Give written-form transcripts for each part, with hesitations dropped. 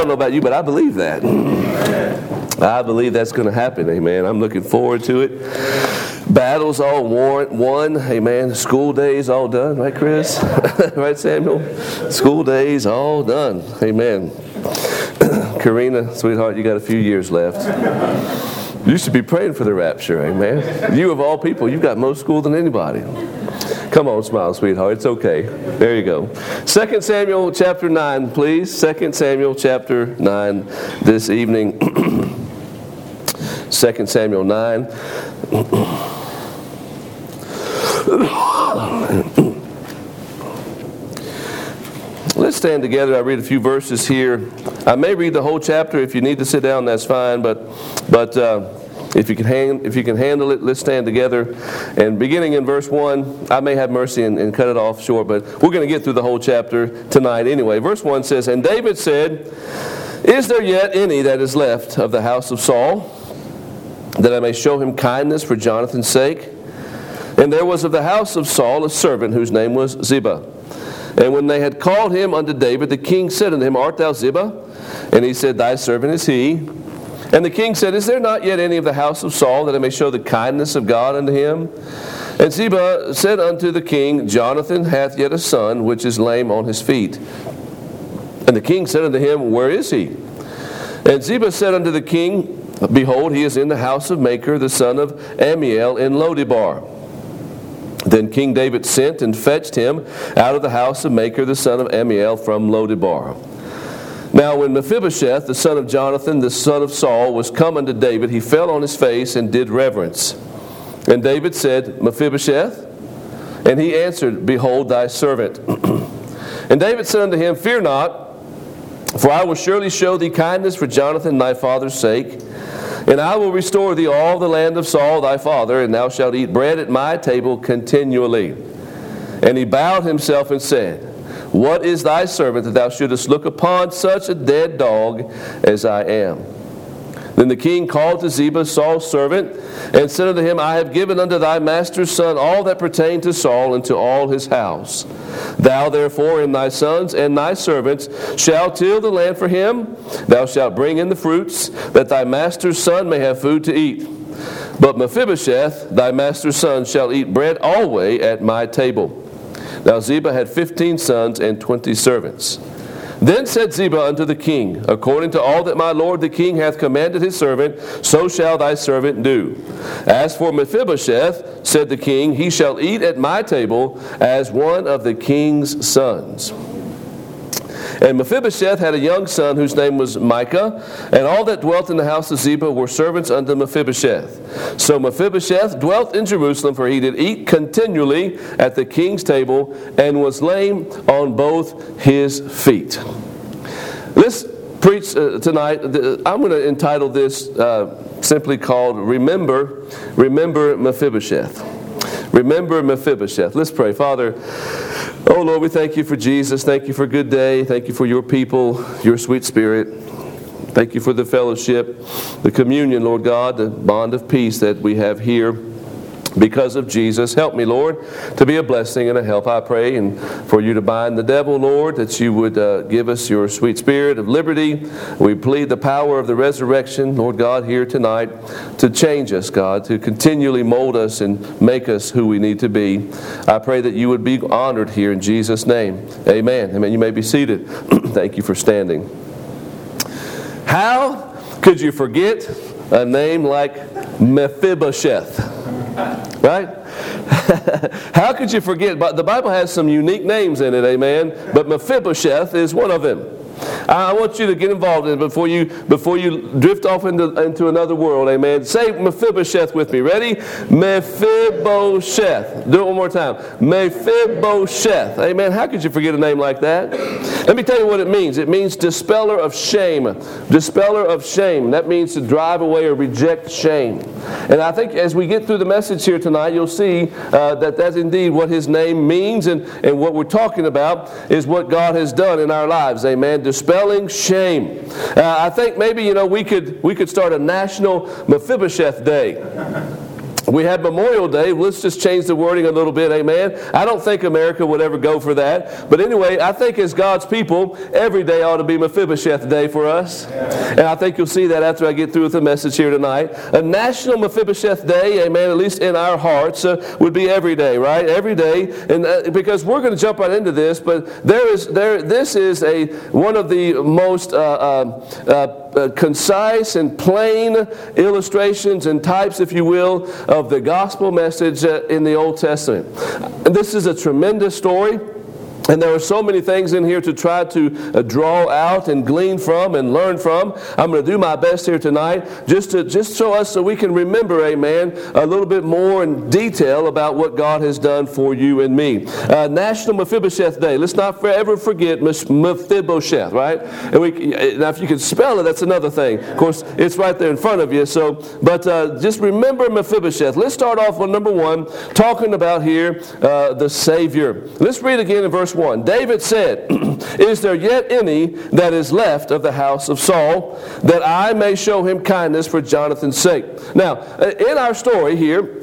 don't know about you, but I believe that. I believe that's going to happen, amen. I'm looking forward to it. Battles all won, amen. School days all done, right, Chris? Right, Samuel? School days all done, amen. Karina, sweetheart, you got a few years left. You should be praying for the rapture, amen. You of all people, you've got more school than anybody. Come on, smile, sweetheart. It's okay. There you go. 2 Samuel chapter 9, please. 2 Samuel chapter 9 this evening. 2 Samuel 9. Let's stand together. I read a few verses here. I may read the whole chapter. If you need to sit down, that's fine. But if you can handle it, let's stand together. And beginning in verse 1, I may have mercy and cut it off short, but we're going to get through the whole chapter tonight anyway. Verse 1 says, "And David said, Is there yet any that is left of the house of Saul, that I may show him kindness for Jonathan's sake? And there was of the house of Saul a servant whose name was Ziba. And when they had called him unto David, the king said unto him, Art thou Ziba? And he said, Thy servant is he. And the king said, Is there not yet any of the house of Saul, that I may show the kindness of God unto him? And Ziba said unto the king, Jonathan hath yet a son, which is lame on his feet. And the king said unto him, Where is he? And Ziba said unto the king, Behold, he is in the house of Machir, the son of Ammiel, in Lodebar. Then King David sent and fetched him out of the house of Machir, the son of Ammiel, from Lodebar. Now when Mephibosheth, the son of Jonathan, the son of Saul, was come unto David, he fell on his face and did reverence. And David said, Mephibosheth? And he answered, Behold thy servant. And David said unto him, Fear not, for I will surely show thee kindness for Jonathan thy father's sake. And I will restore thee all the land of Saul thy father, and thou shalt eat bread at my table continually. And he bowed himself and said, What is thy servant that thou shouldest look upon such a dead dog as I am? Then the king called to Ziba, Saul's servant, and said unto him, I have given unto thy master's son all that pertained to Saul and to all his house. Thou therefore and thy sons and thy servants shall till the land for him. Thou shalt bring in the fruits, that thy master's son may have food to eat. But Mephibosheth, thy master's son, shall eat bread always at my table. Now Ziba had 15 sons and 20 servants. Then said Ziba unto the king, According to all that my lord the king hath commanded his servant, so shall thy servant do. As for Mephibosheth, said the king, he shall eat at my table as one of the king's sons. And Mephibosheth had a young son whose name was Micah, and all that dwelt in the house of Ziba were servants unto Mephibosheth. So Mephibosheth dwelt in Jerusalem, for he did eat continually at the king's table, and was lame on both his feet. Let's preach tonight. I'm going to entitle this simply called Remember Mephibosheth. Remember Mephibosheth. Let's pray. Father, oh Lord, we thank you for Jesus. Thank you for a good day. Thank you for your people, your sweet spirit. Thank you for the fellowship, the communion, Lord God, the bond of peace that we have here because of Jesus. Help me, Lord, to be a blessing and a help, I pray, and for you to bind the devil, Lord, that you would give us your sweet spirit of liberty. We plead the power of the resurrection, Lord God, here tonight to change us, God, to continually mold us and make us who we need to be. I pray that you would be honored here in Jesus' name. Amen. Amen. You may be seated. Thank you for standing. How could you forget a name like Mephibosheth? Right? How could you forget? But the Bible has some unique names in it, amen. But Mephibosheth is one of them. I want you to get involved in it before you drift off into another world, amen. Say Mephibosheth with me. Ready? Mephibosheth. Do it one more time. Mephibosheth. Amen. How could you forget a name like that? Let me tell you what it means. It means dispeller of shame. Dispeller of shame. That means to drive away or reject shame. And I think as we get through the message here tonight, you'll see that that's indeed what his name means, and what we're talking about is what God has done in our lives. Amen. Dispelling shame. I think maybe we could start a National Mephibosheth Day. We had Memorial Day. Let's just change the wording a little bit, amen? I don't think America would ever go for that. But anyway, I think as God's people, every day ought to be Mephibosheth Day for us. And I think you'll see that after I get through with the message here tonight. A National Mephibosheth Day, amen, at least in our hearts, would be every day, right? Every day. And because we're going to jump right into this, but this is one of the most concise and plain illustrations and types, if you will, of the gospel message in the Old Testament. And this is a tremendous story. And there are so many things in here to try to draw out and glean from and learn from. I'm going to do my best here tonight just show us so we can remember, amen, a little bit more in detail about what God has done for you and me. National Mephibosheth Day. Let's not ever forget Mephibosheth, right? And now if you can spell it, that's another thing. Of course, it's right there in front of you. But just remember Mephibosheth. Let's start off with number 1, talking about here the Savior. Let's read again in verse 1. David said, "Is there yet any that is left of the house of Saul, that I may show him kindness for Jonathan's sake?" Now, in our story here,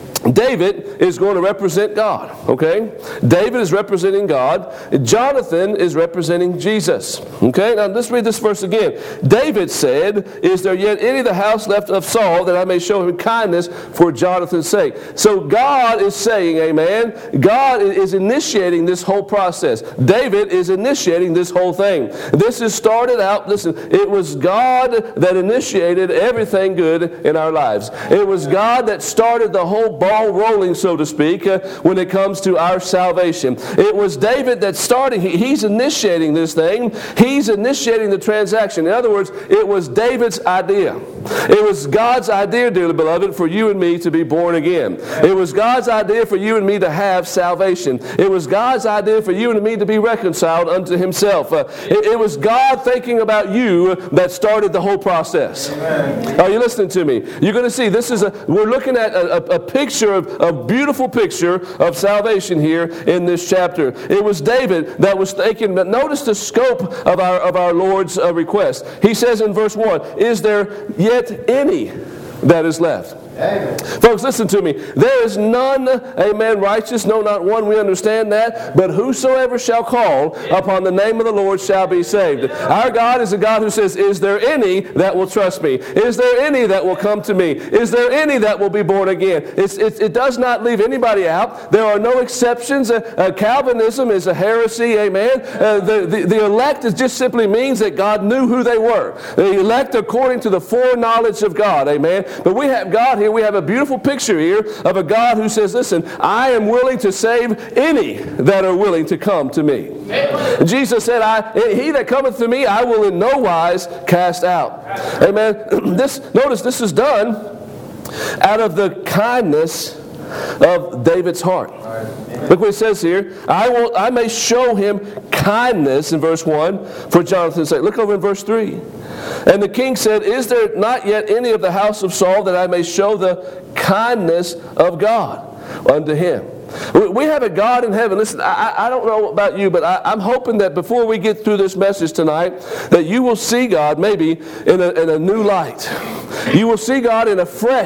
David is going to represent God, okay? David is representing God. Jonathan is representing Jesus, okay? Now let's read this verse again. David said, "Is there yet any of the house left of Saul, that I may show him kindness for Jonathan's sake?" So God is saying, amen, God is initiating this whole process. David is initiating this whole thing. This is started out, listen, it was God that initiated everything good in our lives. It was God that started the whole ball rolling, so to speak, when it comes to our salvation. It was David that started. He's initiating this thing. He's initiating the transaction. In other words, it was David's idea. It was God's idea, dearly beloved, for you and me to be born again. It was God's idea for you and me to have salvation. It was God's idea for you and me to be reconciled unto Himself. It was God thinking about you that started the whole process. Amen. Are you listening to me? You're going to see we're looking at a picture, a beautiful picture of salvation here in this chapter. It was David that was thinking, but notice the scope of our Lord's request. He says in verse 1, "Is there yet any that is left?" Amen. Folks, listen to me. There is none, amen, righteous, no, not one. We understand that. But whosoever shall call upon the name of the Lord shall be saved. Our God is a God who says, "Is there any that will trust me? Is there any that will come to me? Is there any that will be born again?" It does not leave anybody out. There are no exceptions. Calvinism is a heresy, amen. The elect just simply means that God knew who they were. The elect according to the foreknowledge of God, amen. But we have God here. We have a beautiful picture here of a God who says, "Listen, I am willing to save any that are willing to come to me." Amen. Jesus said, "He that cometh to me, I will in no wise cast out." Amen. Notice this is done out of the kindness of David's heart. Look what it says here. I may show him kindness in verse 1 for Jonathan's sake. Look over in verse 3. "And the king said, Is there not yet any of the house of Saul, that I may show the kindness of God unto him?" We have a God in heaven. Listen, I don't know about you, but I'm hoping that before we get through this message tonight, that you will see God maybe in a new light. You will see God in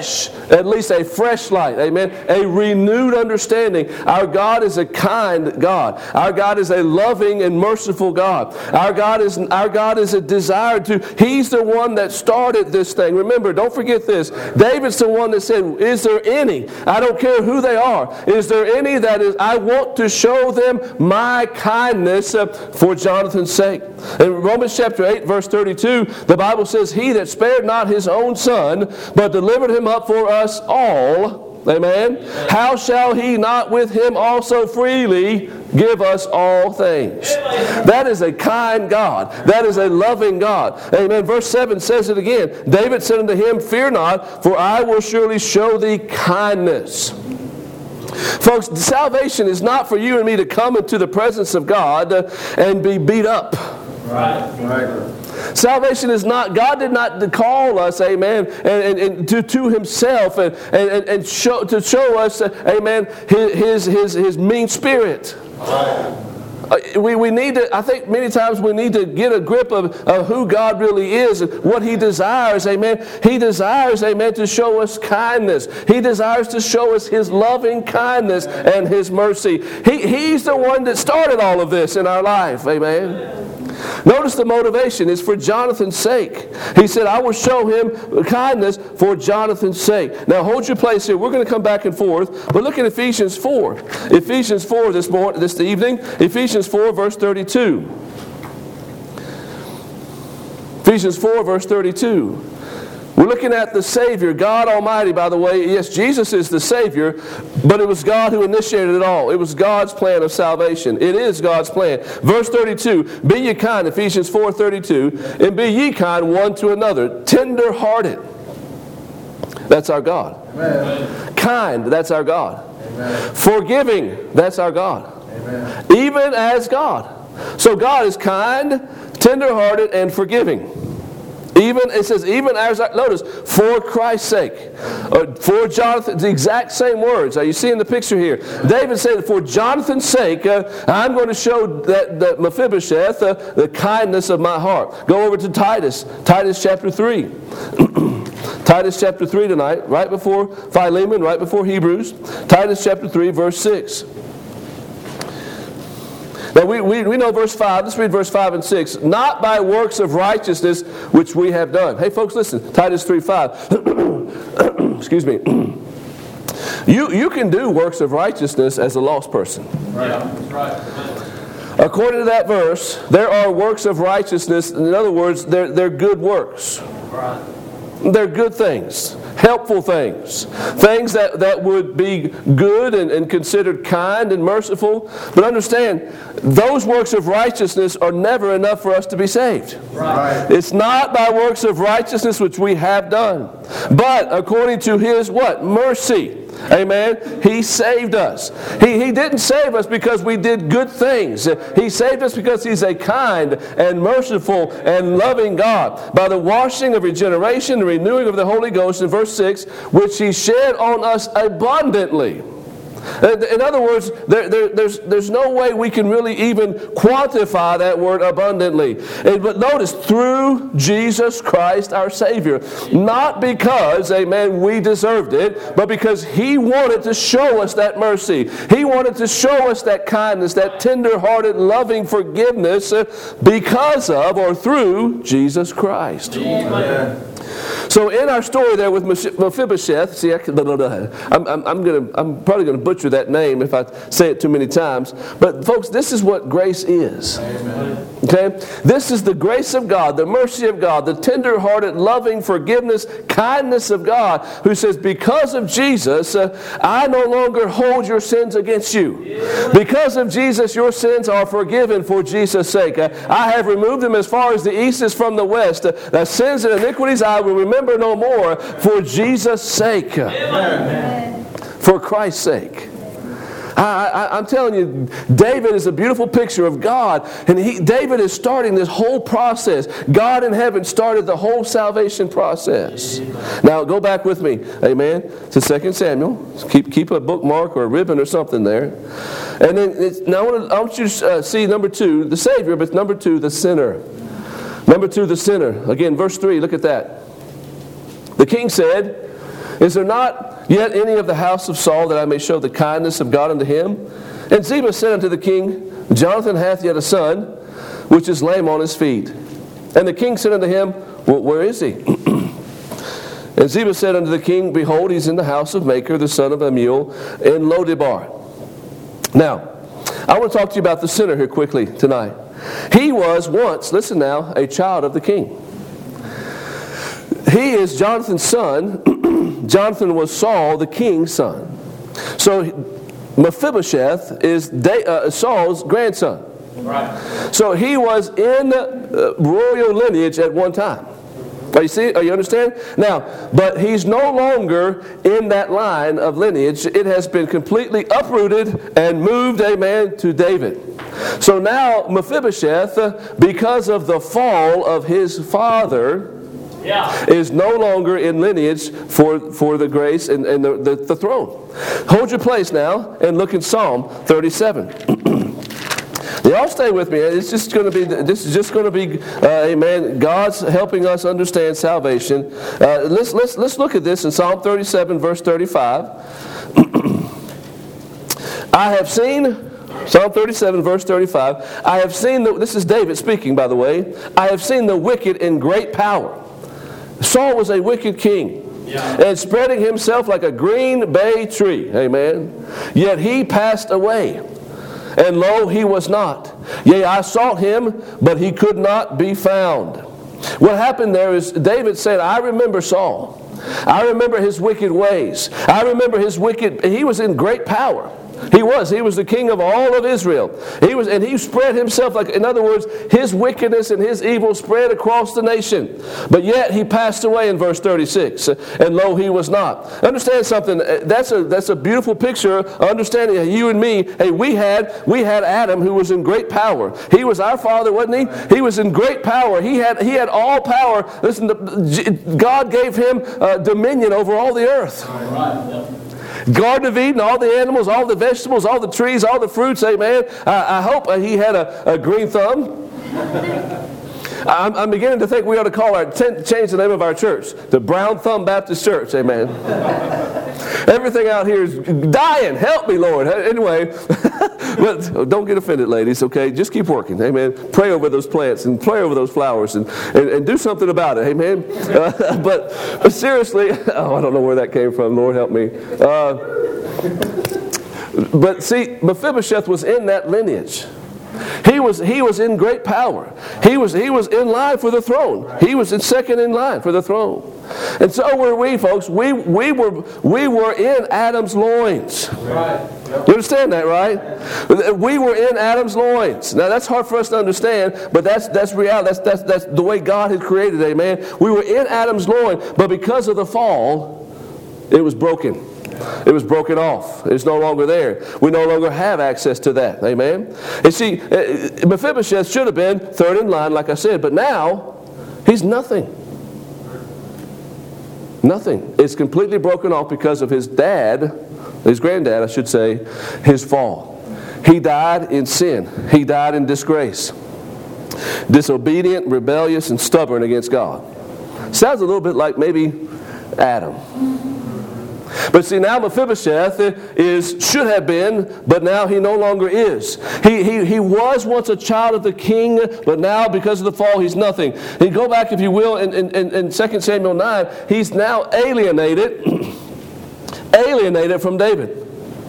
at least a fresh light. Amen. A renewed understanding. Our God is a kind God. Our God is a loving and merciful God. Our God is a desire to. He's the one that started this thing. Remember, don't forget this. David's the one that said, "Is there any? I don't care who they are. Is there any that is? I want to show them my kindness for Jonathan's sake." In Romans chapter 8, verse 32, the Bible says, "He that spared not his own son, but delivered him up for us all." Amen. "How shall he not with him also freely give us all things?" That is a kind God. That is a loving God. Amen. Verse 7 says it again. "David said unto him, Fear not, for I will surely show thee kindness." Folks, salvation is not for you and me to come into the presence of God and be beat up. Right. Salvation is not, God did not call us, amen, and to Himself and show us, amen, His mean spirit. Right. We need to, I think many times we need to get a grip of who God really is, what He desires, amen. He desires, amen, to show us kindness. He desires to show us His loving kindness and His mercy. He's the one that started all of this in our life, amen. Notice the motivation is for Jonathan's sake. He said, I will show him kindness for Jonathan's sake. Now hold your place here. We're going to come back and forth. But look at Ephesians 4. Ephesians 4 this evening. Ephesians 4 verse 32. Ephesians 4 verse 32. We're looking at the Savior, God Almighty, by the way. Yes, Jesus is the Savior, but it was God who initiated it all. It was God's plan of salvation. It is God's plan. Verse 32, be ye kind, Ephesians 4:32, and be ye kind one to another, tender-hearted. That's our God. Amen. Kind, that's our God. Amen. Forgiving, that's our God. Amen. Even as God. So God is kind, tender-hearted, and forgiving. Even, it says, even as, notice, for Christ's sake. For Jonathan, the exact same words. Are you seeing the picture here? David said, for Jonathan's sake, I'm going to show that Mephibosheth the kindness of my heart. Go over to Titus. Titus chapter 3. Titus chapter 3 tonight, right before Philemon, right before Hebrews. Titus chapter 3, verse 6. Now we know verse 5. Let's read verse 5 and 6. Not by works of righteousness which we have done. Hey folks, listen. Titus 3:5. Excuse me. You can do works of righteousness as a lost person. Right. That's right. According to that verse, there are works of righteousness. In other words, they're good works. Right. They're good things, helpful things, things that would be good and considered kind and merciful. But understand, those works of righteousness are never enough for us to be saved. Right. It's not by works of righteousness which we have done, but according to His what? Mercy. Amen. He saved us. He didn't save us because we did good things. He saved us because He's a kind and merciful and loving God. By the washing of regeneration, the renewing of the Holy Ghost in verse 6, which He shed on us abundantly. In other words, there's no way we can really even quantify that word abundantly. But notice, through Jesus Christ our Savior. Not because, amen, we deserved it, but because He wanted to show us that mercy. He wanted to show us that kindness, that tender-hearted, loving forgiveness because of or through Jesus Christ. Amen. So in our story there with Mephibosheth, see, I'm probably going to butcher that name if I say it too many times. But folks, this is what grace is. Amen. Okay, this is the grace of God, the mercy of God, the tender-hearted, loving forgiveness, kindness of God, who says, because of Jesus, I no longer hold your sins against you. Because of Jesus, your sins are forgiven for Jesus' sake. I have removed them as far as the east is from the west. The sins and iniquities I will remember no more for Jesus' sake. Amen. For Christ's sake. I'm telling you, David is a beautiful picture of God, and David is starting this whole process. God in heaven started the whole salvation process. Now go back with me, amen, to 2 Samuel. Keep a bookmark or a ribbon or something there. And then now I want you to see number 2, the Savior, but number 2, the sinner. Number 2, the sinner. Again, verse 3, look at that. The king said, is there not yet any of the house of Saul that I may show the kindness of God unto him? And Ziba said unto the king, Jonathan hath yet a son, which is lame on his feet. And the king said unto him, well, where is he? And Ziba said unto the king, behold, he's in the house of Machir, the son of Ammiel, in Lo-debar. Now, I want to talk to you about the sinner here quickly tonight. He was once, listen now, a child of the king. He is Jonathan's son. Jonathan was Saul, the king's son. So Mephibosheth is Saul's grandson. Right. So he was in royal lineage at one time. You understand? Now, but he's no longer in that line of lineage. It has been completely uprooted and moved, amen, to David. So now Mephibosheth, because of the fall of his father, is no longer in lineage for the grace and the throne. Hold your place now and look in Psalm 37. Y'all stay with me. This is just going to be, amen, God's helping us understand salvation. Let's look at this in Psalm 37, verse 35. I have seen, Psalm 37, verse 35, I have seen, this is David speaking, by the way, I have seen the wicked in great power. Saul was a wicked king. Yeah. And spreading himself like a green bay tree. Amen. Yet he passed away. And lo, he was not. Yea, I sought him, but he could not be found. What happened there is David said, I remember Saul. I remember his wicked ways. I remember he was in great power. He was the king of all of Israel. And he spread himself, like, in other words, his wickedness and his evil spread across the nation. But yet he passed away in verse 36, and lo, he was not. Understand something, that's a beautiful picture, understanding that you and me, hey, we had Adam, who was in great power. He was our father, wasn't he? He was in great power. He had all power. Listen, God gave him dominion over all the earth. Garden of Eden, all the animals, all the vegetables, all the trees, all the fruits, amen. I hope he had a green thumb. I'm beginning to think we ought to change the name of our church, the Brown Thumb Baptist Church, amen. Everything out here is dying. Help me, Lord. Anyway, but don't get offended, ladies, okay? Just keep working, amen. Pray over those plants and pray over those flowers and do something about it, amen. But seriously, I don't know where that came from. Lord, help me. But see, Mephibosheth was in that lineage. He was in great power. He was in line for the throne. He was second in line for the throne. And so were we, folks. We were in Adam's loins. You understand that, right? We were in Adam's loins. Now that's hard for us to understand, but that's reality. That's the way God had created it, amen. We were in Adam's loin, but because of the fall, it was broken. It was broken off. It's no longer there. We no longer have access to that. Amen? And see, Mephibosheth should have been third in line, like I said, but now he's nothing. Nothing. It's completely broken off because of his granddad, I should say, his fall. He died in sin. He died in disgrace. Disobedient, rebellious, and stubborn against God. Sounds a little bit like maybe Adam. But see, now Mephibosheth should have been, but now he no longer is. He was once a child of the king, but now because of the fall, he's nothing. And go back, if you will, in 2 Samuel 9, he's now alienated from David.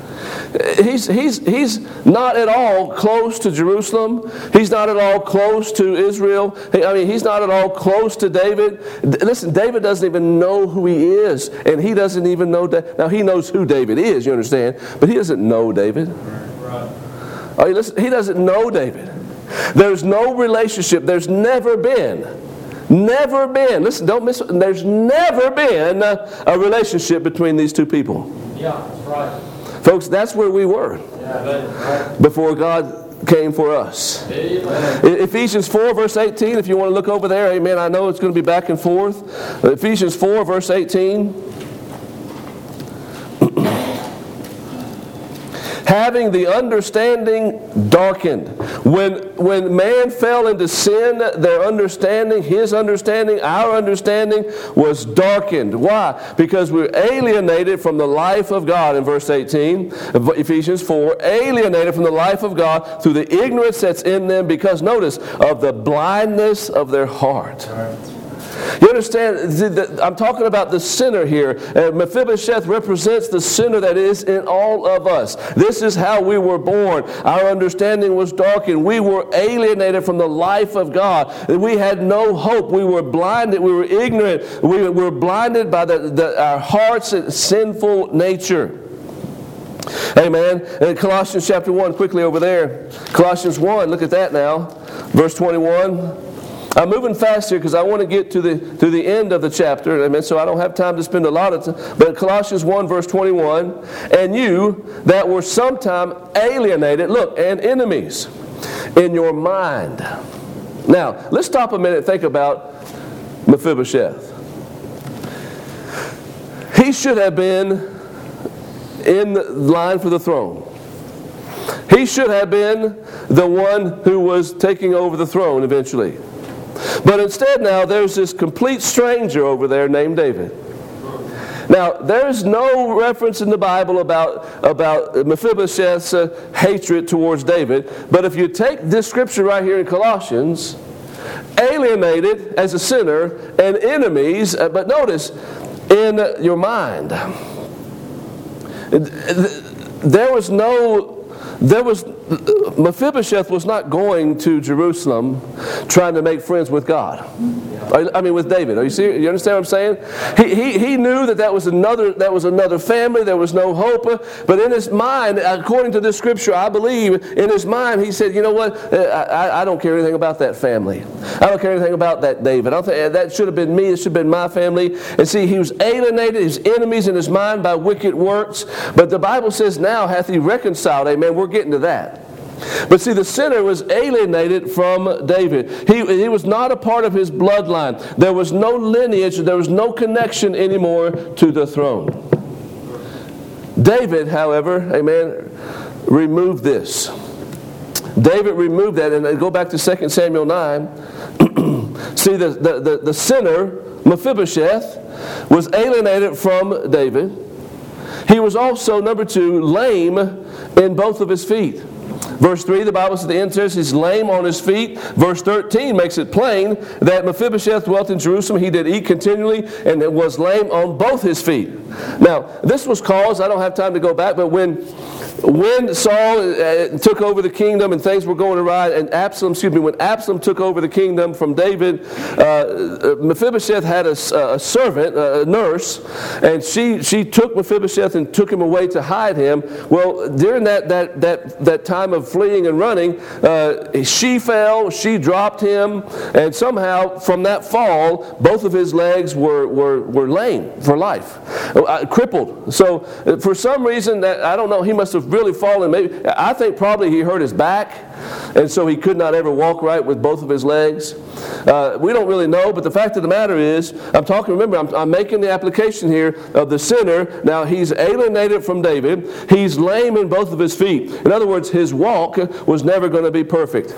He's not at all close to Jerusalem. He's not at all close to Israel. He's not at all close to David. Listen, David doesn't even know who he is, and he doesn't even know that. Now he knows who David is, you understand, but he doesn't know David. Right. Listen, he doesn't know David. There's no relationship. There's never been. Listen, don't miss it. There's never been a relationship between these two people. Yeah, that's right. Folks, that's where we were before God came for us. Ephesians 4, verse 18, if you want to look over there, amen. I know it's going to be back and forth. Ephesians 4, verse 18. Having the understanding darkened. When man fell into sin, their understanding, his understanding, our understanding was darkened. Why? Because we're alienated from the life of God in verse 18 of Ephesians 4. Alienated from the life of God through the ignorance that's in them because, notice, of the blindness of their heart. You understand, I'm talking about the sinner here. Mephibosheth represents the sinner that is in all of us. This is how we were born. Our understanding was darkened. We were alienated from the life of God. We had no hope. We were blinded. We were ignorant. We were blinded by our heart's sinful nature. Amen. And Colossians chapter 1, quickly over there. Colossians 1, look at that now. Verse 21. I'm moving fast here because I want to get to the end of the chapter, amen, so I don't have time to spend a lot of time. But Colossians 1, verse 21, and you that were sometime alienated, look, and enemies in your mind. Now, let's stop a minute and think about Mephibosheth. He should have been in the line for the throne. He should have been the one who was taking over the throne eventually. But instead now there's this complete stranger over there named David. Now, there's no reference in the Bible about Mephibosheth's hatred towards David. But if you take this scripture right here in Colossians, alienated as a sinner and enemies, but notice, in your mind. Mephibosheth was not going to Jerusalem trying to make friends with God. I mean, with David. Are you serious? You understand what I'm saying? He knew that was another family. There was no hope. But in his mind, according to this scripture, I believe in his mind, he said, you know what? I don't care anything about that family. I don't care anything about that David. I don't think that should have been me. It should have been my family. And see, he was alienated, his enemies in his mind by wicked works. But the Bible says, now hath he reconciled. Amen. We're getting to that. But see, the sinner was alienated from David. He was not a part of his bloodline. There was no lineage, there was no connection anymore to the throne. David, however, amen, removed this. David removed that, and go back to 2 Samuel 9. See, the sinner, Mephibosheth, was alienated from David. He was also, number 2, lame in both of his feet. Verse 3, the Bible says at the end says he's lame on his feet. Verse 13 makes it plain that Mephibosheth dwelt in Jerusalem. He did eat continually and was lame on both his feet. Now, this was caused, I don't have time to go back, but when Saul took over the kingdom and things were going awry, and when Absalom took over the kingdom from David, Mephibosheth had a servant, a nurse, and she took Mephibosheth and took him away to hide him. Well, during that time of fleeing and running, she fell, she dropped him, and somehow from that fall, both of his legs were lame for life, crippled. So for some reason, that I don't know, he must have really fallen. Maybe I think probably he hurt his back, and so he could not ever walk right with both of his legs. We don't really know, but the fact of the matter is, I'm making the application here of the sinner. Now he's alienated from David. He's lame in both of his feet. In other words, his walk was never going to be perfect.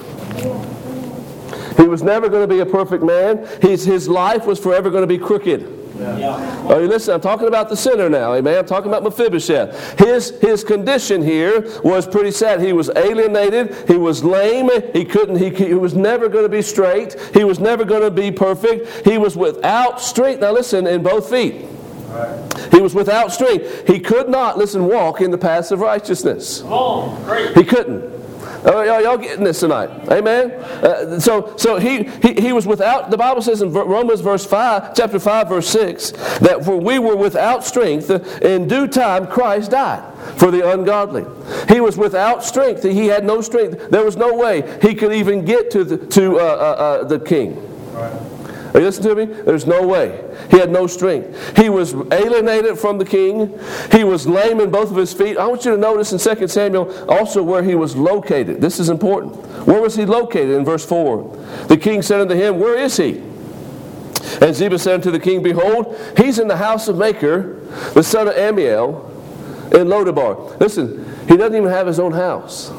He was never going to be a perfect man. His life was forever going to be crooked. Yeah. Oh, listen, I'm talking about the sinner now, amen. I'm talking about Mephibosheth. His condition here was pretty sad. He was alienated. He was lame. He was never going to be straight. He was never going to be perfect. He was without strength. Now listen, in both feet. Right. He was without strength. He could not, walk in the paths of righteousness. Oh, great. He couldn't. Y'all getting this tonight? Amen? So he was without, the Bible says in Romans chapter 5, verse 6, that for we were without strength, in due time Christ died for the ungodly. He was without strength. He had no strength. There was no way he could even get to the king. Right. Are you listening to me? There's no way. He had no strength. He was alienated from the king. He was lame in both of his feet. I want you to notice in 2 Samuel also where he was located. This is important. Where was he located? In verse 4. The king said unto him, where is he? And Ziba said unto the king, behold, he's in the house of Machir, the son of Ammiel, in Lodabar. Listen, he doesn't even have his own house.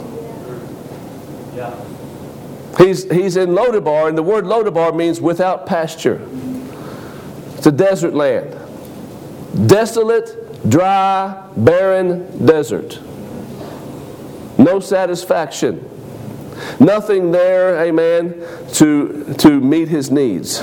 Yeah. He's in Lodabar, and the word Lodabar means without pasture. It's a desert land. Desolate, dry, barren desert. No satisfaction. Nothing there, amen, to meet his needs.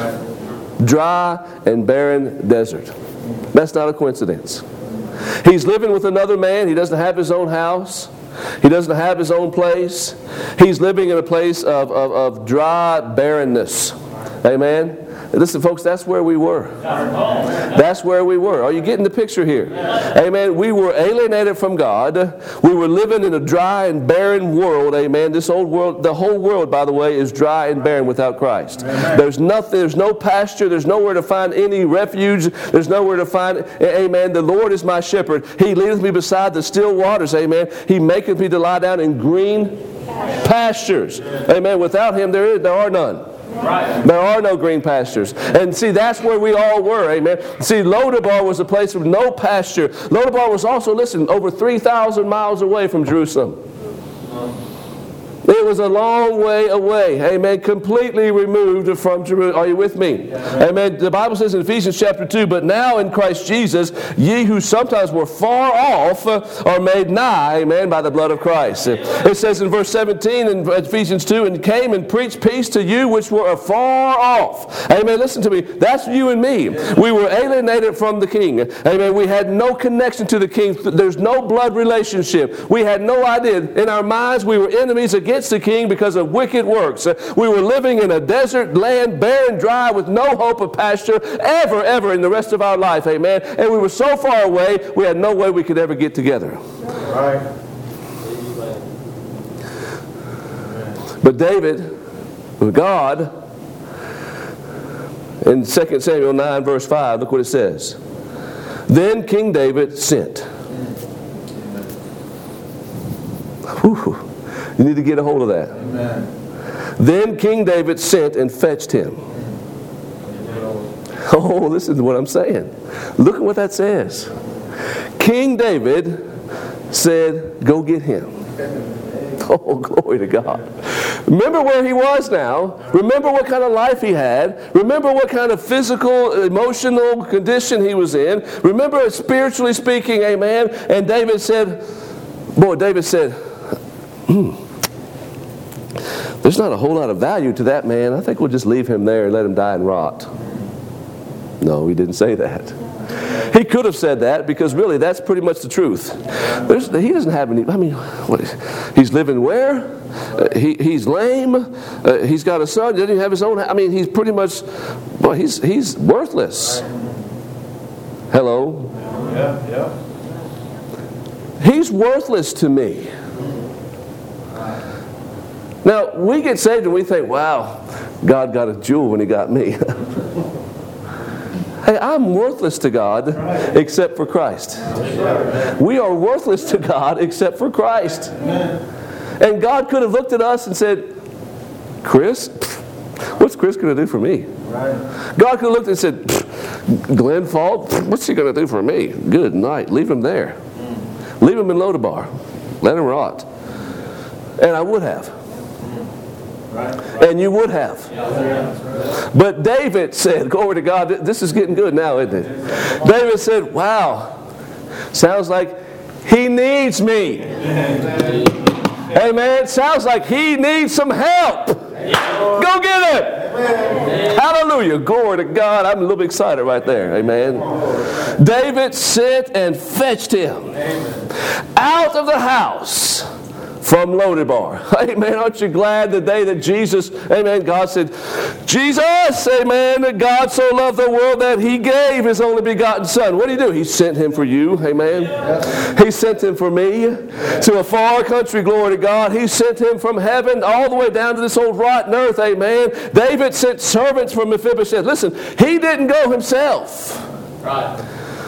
Dry and barren desert. That's not a coincidence. He's living with another man. He doesn't have his own house. He doesn't have his own place. He's living in a place of dry barrenness. Amen. Listen, folks, that's where we were. That's where we were. Are you getting the picture here? Amen. We were alienated from God. We were living in a dry and barren world. Amen. This old world, the whole world, by the way, is dry and barren without Christ. There's nothing. There's no pasture. There's nowhere to find any refuge. There's nowhere to find. Amen. The Lord is my shepherd. He leadeth me beside the still waters. Amen. He maketh me to lie down in green pastures. Amen. Without Him, there are none. Right. There are no green pastures. And see, that's where we all were. Amen. See, Lodabar was a place with no pasture. Lodabar was also, listen, over 3,000 miles away from Jerusalem. It was a long way away. Amen. Completely removed from Jerusalem. Are you with me? Amen. The Bible says in Ephesians chapter 2, but now in Christ Jesus, ye who sometimes were far off are made nigh, amen, by the blood of Christ. It says in verse 17 in Ephesians 2, and came and preached peace to you which were afar off. Amen. Listen to me. That's you and me. We were alienated from the king. Amen. We had no connection to the king. There's no blood relationship. We had no idea. In our minds, we were enemies against the king because of wicked works. We were living in a desert land, bare and dry, with no hope of pasture ever in the rest of our life. Amen. And we were so far away, we had no way we could ever get together. Right. But David, God, in 2 Samuel 9 verse 5, look what it says. Then King David sent. Whew. You need to get a hold of that. Amen. Then King David sent and fetched him. Oh, listen to what I'm saying. Look at what that says. King David said, go get him. Oh, glory to God. Remember where he was now. Remember what kind of life he had. Remember what kind of physical, emotional condition he was in. Remember spiritually speaking, amen. And David said, there's not a whole lot of value to that man. I think we'll just leave him there and let him die and rot. No, he didn't say that. He could have said that because really that's pretty much the truth. He doesn't have any, he's living where? He's lame. He's got a son. Doesn't even have his own. He's pretty much, he's worthless. Hello? Yeah. He's worthless to me. Now, we get saved and we think, wow, God got a jewel when he got me. Hey, I'm worthless to God except for Christ. We are worthless to God except for Christ. And God could have looked at us and said, Chris, what's Chris going to do for me? God could have looked and said, Glenn Falk, what's he going to do for me? Good night. Leave him there. Leave him in Lodabar. Let him rot. And I would have. And you would have. But David said, glory to God, this is getting good now, isn't it? David said, wow, sounds like he needs me. Amen. Sounds like he needs some help. Go get him. Hallelujah. Glory to God. I'm a little excited right there. Amen. David sent and fetched him out of the house from Lodabar. Amen. Aren't you glad the day that Jesus, amen, God said, Jesus, amen, that God so loved the world that he gave his only begotten son. What did he do? He sent him for you. Amen. He sent him for me to a far country. Glory to God. He sent him from heaven all the way down to this old rotten earth. Amen. David sent servants from Mephibosheth. Listen, he didn't go himself. Right.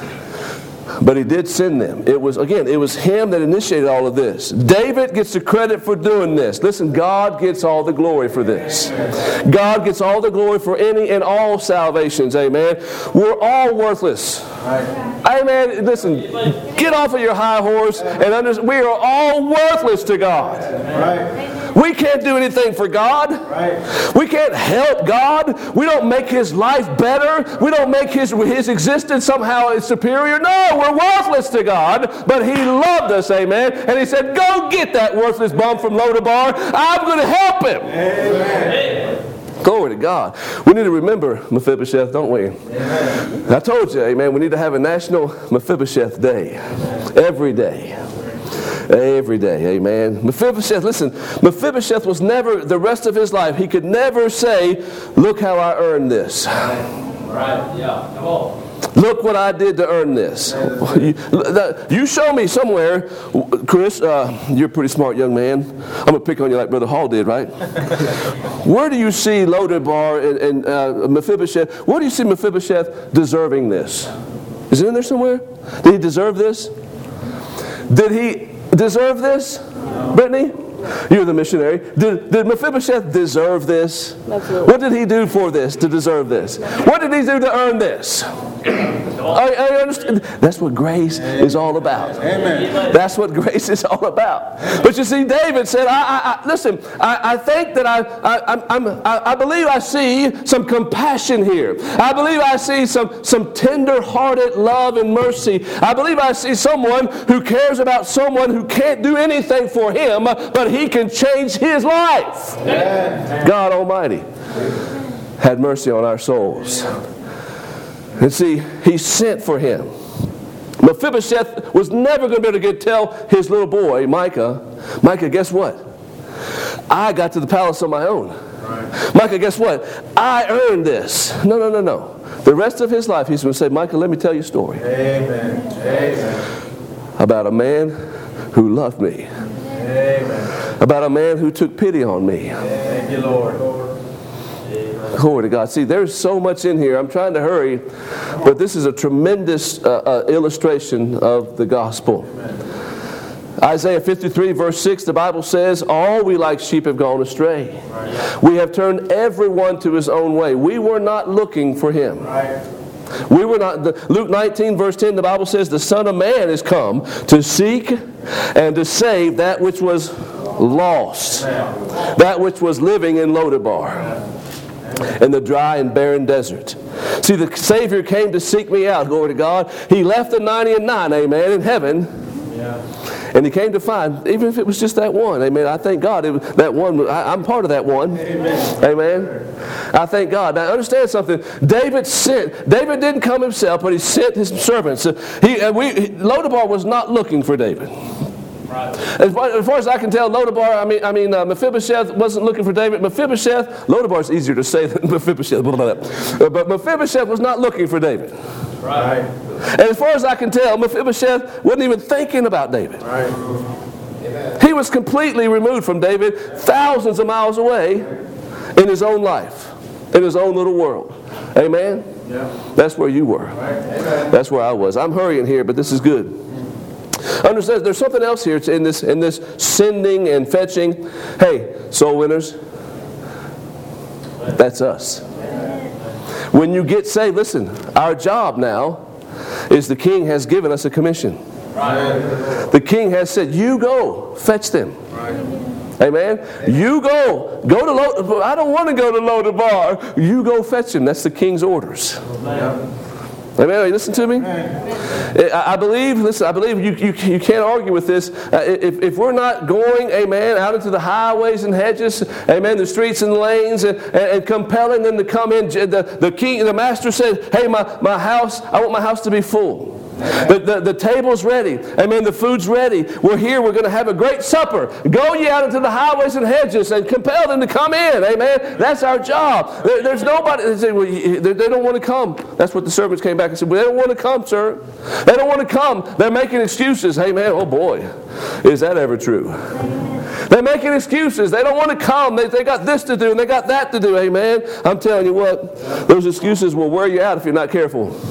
But he did send them. It was him that initiated all of this. David gets the credit for doing this. Listen, God gets all the glory for this. God gets all the glory for any and all salvations. Amen. We're all worthless. Amen. Listen, get off of your high horse and understand we are all worthless to God. We can't do anything for God. We can't help God. We don't make his life better. We don't make his existence somehow superior. No, we're worthless to God, but he loved us, amen. And he said, go get that worthless bum from Lodabar. I'm going to help him. Amen. Glory to God. We need to remember Mephibosheth, don't we? Amen. I told you, amen, we need to have a National Mephibosheth Day. Every day. Every day, amen. Mephibosheth, listen, Mephibosheth was never, the rest of his life, he could never say, look how I earned this. Right, yeah, come on. Look what I did to earn this. You show me somewhere, Chris, you're a pretty smart young man. I'm going to pick on you like Brother Hall did, right? Where do you see Lodabar and Mephibosheth, where do you see Mephibosheth deserving this? Is it in there somewhere? Did he deserve this? Did he deserve this, Brittany? You're the missionary. Did Mephibosheth deserve this? Absolutely. What did he do for this to deserve this? What did he do to earn this? I understand. That's what grace is all about. Amen. That's what grace is all about. But you see, David said, listen, I think that I believe I see some compassion here. I believe I see some tender-hearted love and mercy. I believe I see someone who cares about someone who can't do anything for him, but he can change his life. Amen. God Almighty had mercy on our souls. And see, he sent for him. Mephibosheth was never going to be able to tell his little boy, Micah, guess what? I got to the palace on my own. Right. Micah, guess what? I earned this. No. The rest of his life, he's going to say, Micah, let me tell you a story. Amen. Amen. About a man who loved me. Amen. About a man who took pity on me. Thank you, Lord. Glory to God. See, there's so much in here. I'm trying to hurry, but this is a tremendous illustration of the gospel. Amen. Isaiah 53 verse 6, the Bible says, all we like sheep have gone astray. Right. We have turned everyone to his own way. We were not looking for him. Right. We were not. Luke 19 verse 10, the Bible says, the Son of Man is come to seek and to save that which was lost. Amen. That which was living in Lodabar. In the dry and barren desert. See, the Savior came to seek me out, glory to God. He left the 99, amen, in heaven. Yeah. And he came to find, even if it was just that one, amen, I thank God that one, I'm part of that one. Amen. Amen. I thank God. Now understand something. David didn't come himself, but he sent his servants. Lodabar was not looking for David. Right. As far as I can tell, Lodabar, Mephibosheth wasn't looking for David. Lodabar is easier to say than Mephibosheth. But Mephibosheth was not looking for David. Right. And as far as I can tell, Mephibosheth wasn't even thinking about David. Right. He was completely removed from David, thousands of miles away in his own life, in his own little world. Amen? Yeah. That's where you were. Right. That's where I was. I'm hurrying here, but this is good. Understand, there's something else here in this sending and fetching. Hey, soul winners, that's us. When you get saved, listen, our job now is the King has given us a commission. The King has said, you go, fetch them. Amen? You go to Lodabar. I don't want to go to Lodabar. You go fetch them. That's the King's orders. Amen. Listen to me. I believe you can't argue with this. If we're not going, amen, out into the highways and hedges, amen, the streets and lanes, and compelling them to come in, the master said, hey, my house, I want my house to be full. The table's ready. Amen. The food's ready. We're here. We're going to have a great supper. Go ye out into the highways and hedges and compel them to come in. Amen. That's our job. There's nobody. They say, well, they don't want to come. That's what the servants came back and said. Well, they don't want to come, sir. They don't want to come. They're making excuses. Hey, man. Oh, boy. Is that ever true? They're making excuses. They don't want to come. They got this to do and they got that to do. Amen. I'm telling you what. Those excuses will wear you out if you're not careful.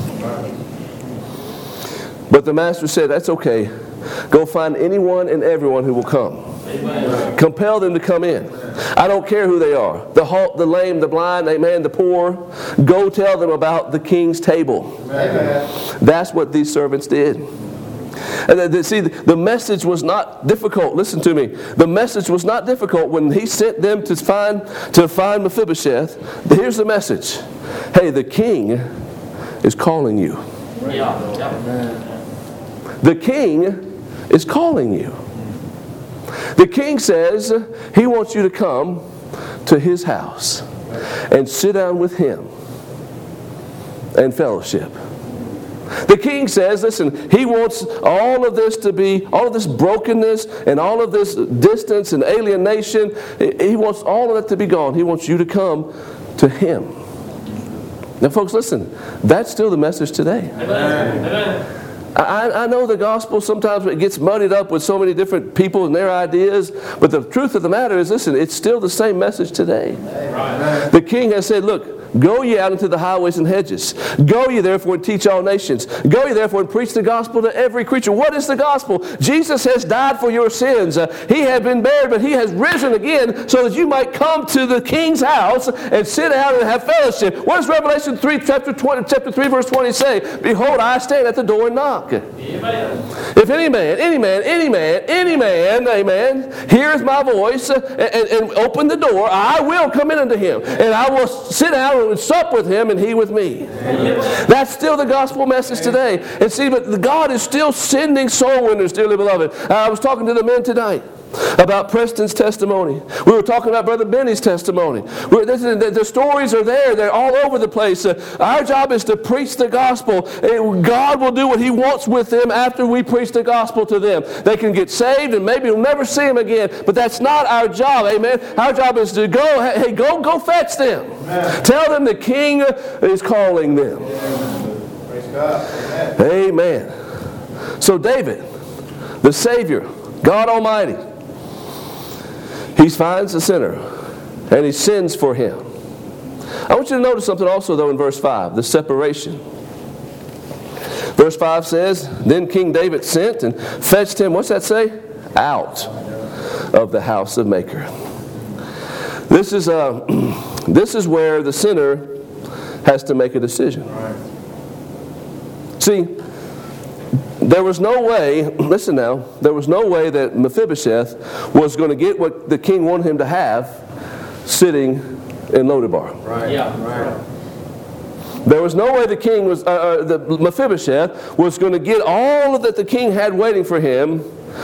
But the master said, that's okay. Go find anyone and everyone who will come. Amen. Compel them to come in. I don't care who they are. The halt, the lame, the blind, amen, the poor. Go tell them about the King's table. Amen. That's what these servants did. And see, the message was not difficult. Listen to me. The message was not difficult when he sent them to find Mephibosheth. Here's the message. Hey, the King is calling you. Yeah. The King is calling you. The King says he wants you to come to his house and sit down with him and fellowship. The King says, listen, he wants all of this brokenness and all of this distance and alienation. He wants all of that to be gone. He wants you to come to him. Now, folks, listen, that's still the message today. Amen. Amen. I know the gospel sometimes it gets muddied up with so many different people and their ideas, but the truth of the matter is, listen, it's still the same message today. Right. The King has said, look, Go ye out into the highways and hedges. Go ye therefore and teach all nations. Go ye therefore and preach the gospel to every creature. What is the gospel? Jesus has died for your sins. He had been buried, but he has risen again so that you might come to the King's house and sit down and have fellowship. What does Revelation 3, chapter 3, verse 20 say? Behold, I stand at the door and knock. Amen. If any man, amen, hears my voice and open the door, I will come in unto him, and I will sit down and sup with him, and he with me. That's still the gospel message today. And see, but God is still sending soul winners, dearly beloved. I was talking to the men tonight about Preston's testimony. We were talking about Brother Benny's testimony. The stories are there. They're all over the place. Our job is to preach the gospel. God will do what he wants with them after we preach the gospel to them. They can get saved and maybe we'll never see them again, but that's not our job. Amen. Our job is to go, hey, go fetch them. Amen. Tell them the King is calling them. Amen. Praise God. Amen. So David, the Savior, God Almighty, he finds the sinner, and he sins for him. I want you to notice something also, though, in verse 5, the separation. Verse 5 says, Then King David sent and fetched him, what's that say? Out of the house of Machir. This is where the sinner has to make a decision. See, there was no way, listen now, there was no way that Mephibosheth was going to get what the king wanted him to have sitting in Lodebar. Right. Yeah. Right. There was no way the king was, the Mephibosheth was going to get all that the king had waiting for him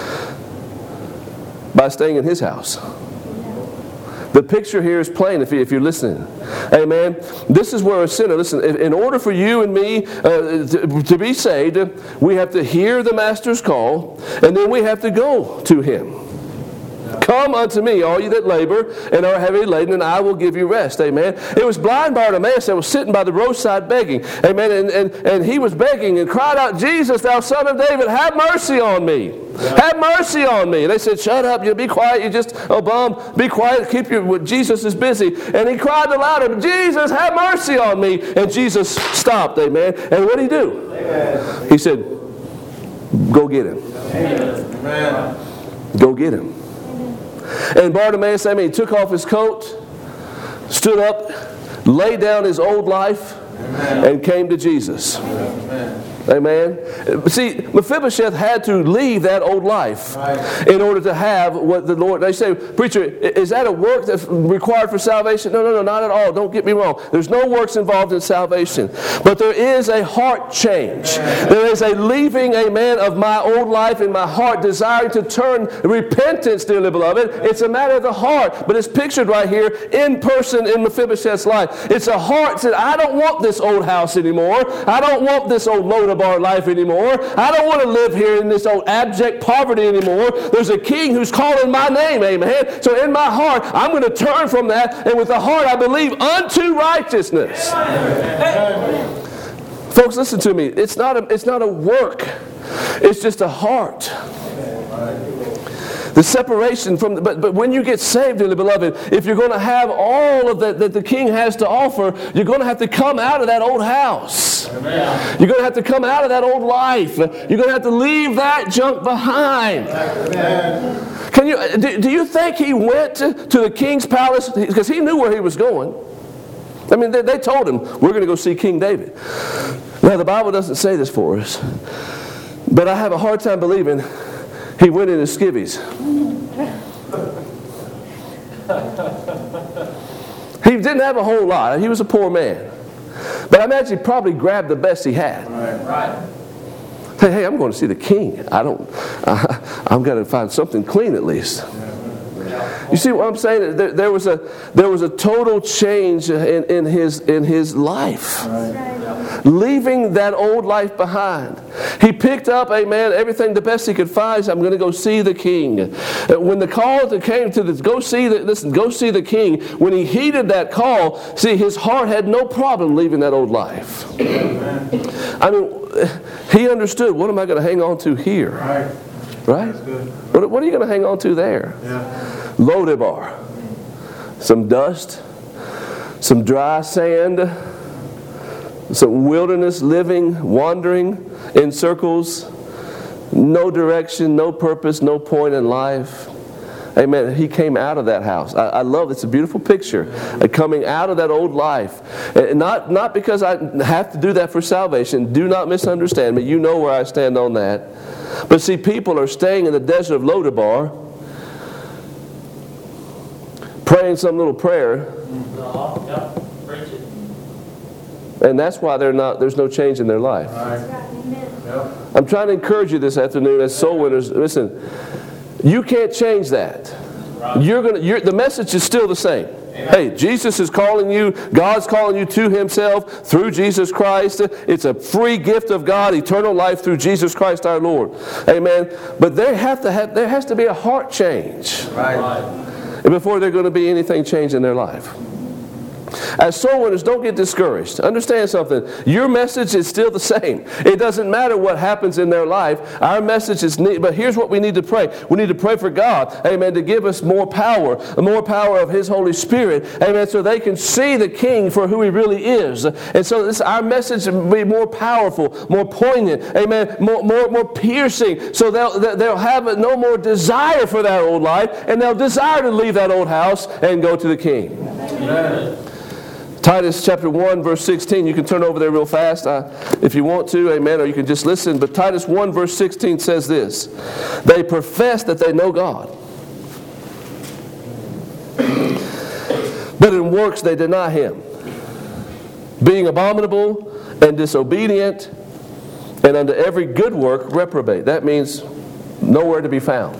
by staying in his house. The picture here is plain if you're listening. Amen. This is where a sinner, listen, in order for you and me to be saved, we have to hear the Master's call, and then we have to go to him. Come unto me, all you that labor and are heavy laden, and I will give you rest. Amen. It was blind Bartimaeus that was sitting by the roadside begging. Amen. And he was begging and cried out, Jesus, thou son of David, have mercy on me. Yeah. Have mercy on me. And they said, shut up, you be quiet, you just, oh bum, be quiet, keep your, Jesus is busy. And he cried the louder, Jesus, have mercy on me. And Jesus stopped, amen. And what did he do? Amen. He said, go get him. Amen. Go get him. And Bartimaeus, took off his coat, stood up, laid down his old life, amen, and came to Jesus. Amen. Amen. See, Mephibosheth had to leave that old life in order to have what the Lord. They say, preacher, is that a work that's required for salvation? No, not at all. Don't get me wrong. There's no works involved in salvation. But there is a heart change. There is a leaving, amen, of my old life in my heart, desiring to turn repentance, dearly beloved. It's a matter of the heart. But it's pictured right here in person in Mephibosheth's life. It's a heart that I don't want this old house anymore. I don't want this old load of our life anymore. I don't want to live here in this old abject poverty anymore. There's a king who's calling my name, amen. So in my heart, I'm going to turn from that, and with the heart I believe unto righteousness. Amen. Folks, listen to me. It's not a work. It's just a heart. The separation from, but when you get saved, dearly beloved, if you're going to have all of that the king has to offer, you're going to have to come out of that old house. Amen. You're going to have to come out of that old life. You're going to have to leave that junk behind. Amen. Can you? Do you think he went to the king's palace because he knew where he was going? I mean, they told him, we're going to go see King David. Now, the Bible doesn't say this for us, but I have a hard time believing he went in his skivvies. He didn't have a whole lot. He was a poor man. But I imagine he probably grabbed the best he had. Right. Hey, I'm going to see the king. I'm going to find something clean at least. You see what I'm saying? There was a total change in his life. Right. Leaving that old life behind. He picked up, amen, everything the best he could find. He said, I'm going to go see the king. When the call came to this, go see the king, when he heeded that call, see, his heart had no problem leaving that old life. Amen. I mean, he understood, what am I going to hang on to here? Right? What are you going to hang on to there? Yeah. Lodebar. Some dust, some dry sand, some wilderness living, wandering in circles, no direction, no purpose, no point in life. Amen. He came out of that house. I love it. It's a beautiful picture. Coming out of that old life. And not because I have to do that for salvation. Do not misunderstand me. You know where I stand on that. But see, people are staying in the desert of Lodabar, praying some little prayer. And that's why there's no change in their life. I'm trying to encourage you this afternoon as soul winners. Listen, you can't change that. The message is still the same. Hey, Jesus is calling you. God's calling you to Himself through Jesus Christ. It's a free gift of God, eternal life through Jesus Christ our Lord. Amen. But there has to be a heart change. Before there's going to be anything changed in their life. As soul winners, don't get discouraged. Understand something. Your message is still the same. It doesn't matter what happens in their life. Our message is needed. But here's what we need to pray. We need to pray for God, amen, to give us more power of His Holy Spirit, amen, so they can see the King for who He really is. And so our message will be more powerful, more poignant, amen, more piercing, so they'll have no more desire for that old life, and they'll desire to leave that old house and go to the King. Amen. Titus chapter 1, verse 16. You can turn over there real fast if you want to, amen, or you can just listen. But Titus 1, verse 16 says this: they profess that they know God, but in works they deny Him, being abominable and disobedient, and unto every good work reprobate. That means nowhere to be found.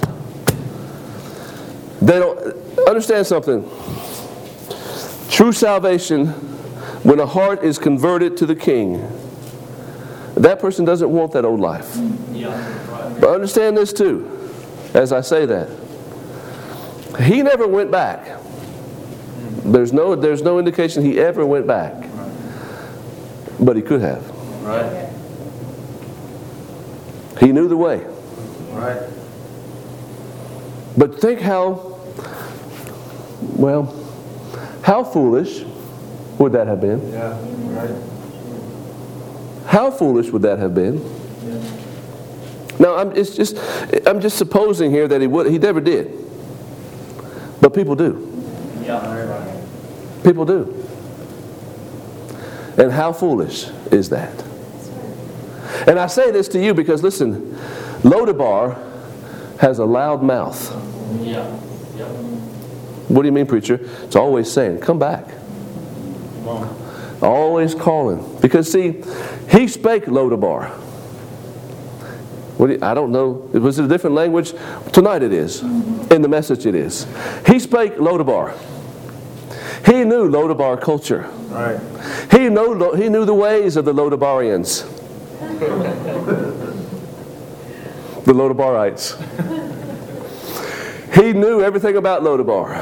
They don't understand something. True salvation, when a heart is converted to the King, that person doesn't want that old life. But understand this too, as I say that. He never went back. There's no indication He ever went back. But He could have. Right. He knew the way. Right. But think how foolish would that have been? Yeah, right. How foolish would that have been? Yeah. Now, I'm just supposing here that he never did. But people do. Yeah. People do. And how foolish is that? And I say this to you because, listen, Lodabar has a loud mouth. Yeah. Yeah. What do you mean, preacher? It's always saying, come back. Always calling. Because see, he spake Lodabar. I don't know. Was it a different language? Tonight it is. In the message it is. He spake Lodabar. He knew Lodabar culture. Right. He knew the ways of the Lodabarians. The Lodabarites. He knew everything about Lodabar.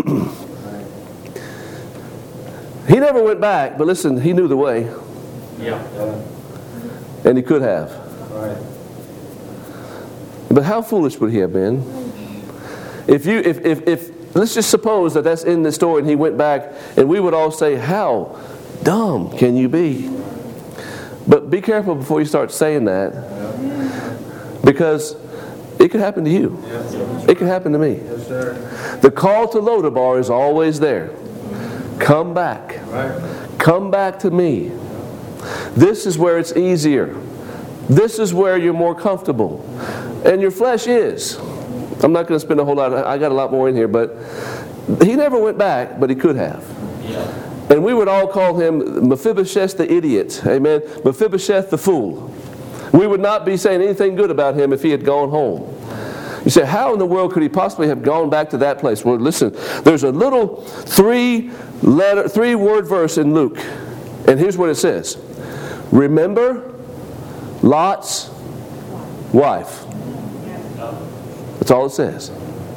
He never went back, but listen, he knew the way. Yeah. And he could have. Right. But how foolish would he have been? If let's just suppose that that's in the story and he went back, and we would all say, how dumb can you be? But be careful before you start saying that, because it could happen to you. It could happen to me. The call to Lodabar is always there. Come back. Come back to me. This is where it's easier. This is where you're more comfortable. And your flesh is. I'm not going to spend a whole lot. I got a lot more in here, but he never went back, but he could have. And we would all call him Mephibosheth the idiot. Amen. Mephibosheth the fool. We would not be saying anything good about him if he had gone home. You say, how in the world could he possibly have gone back to that place? Well, listen, there's a little three-word verse in Luke. And here's what it says. Remember Lot's wife. That's all it says.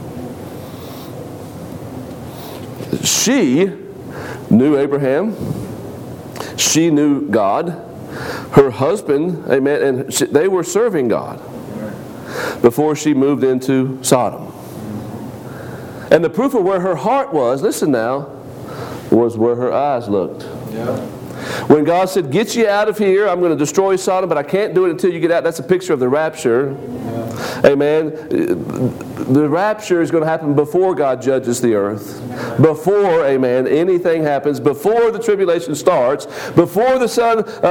She knew Abraham. She knew God. Her husband, amen, and they were serving God before she moved into Sodom. And the proof of where her heart was, listen now, was where her eyes looked. Yeah. When God said, get you out of here, I'm going to destroy Sodom, but I can't do it until you get out. That's a picture of the rapture. Amen. The rapture is going to happen before God judges the earth. Before, amen, anything happens. Before the tribulation starts. Before the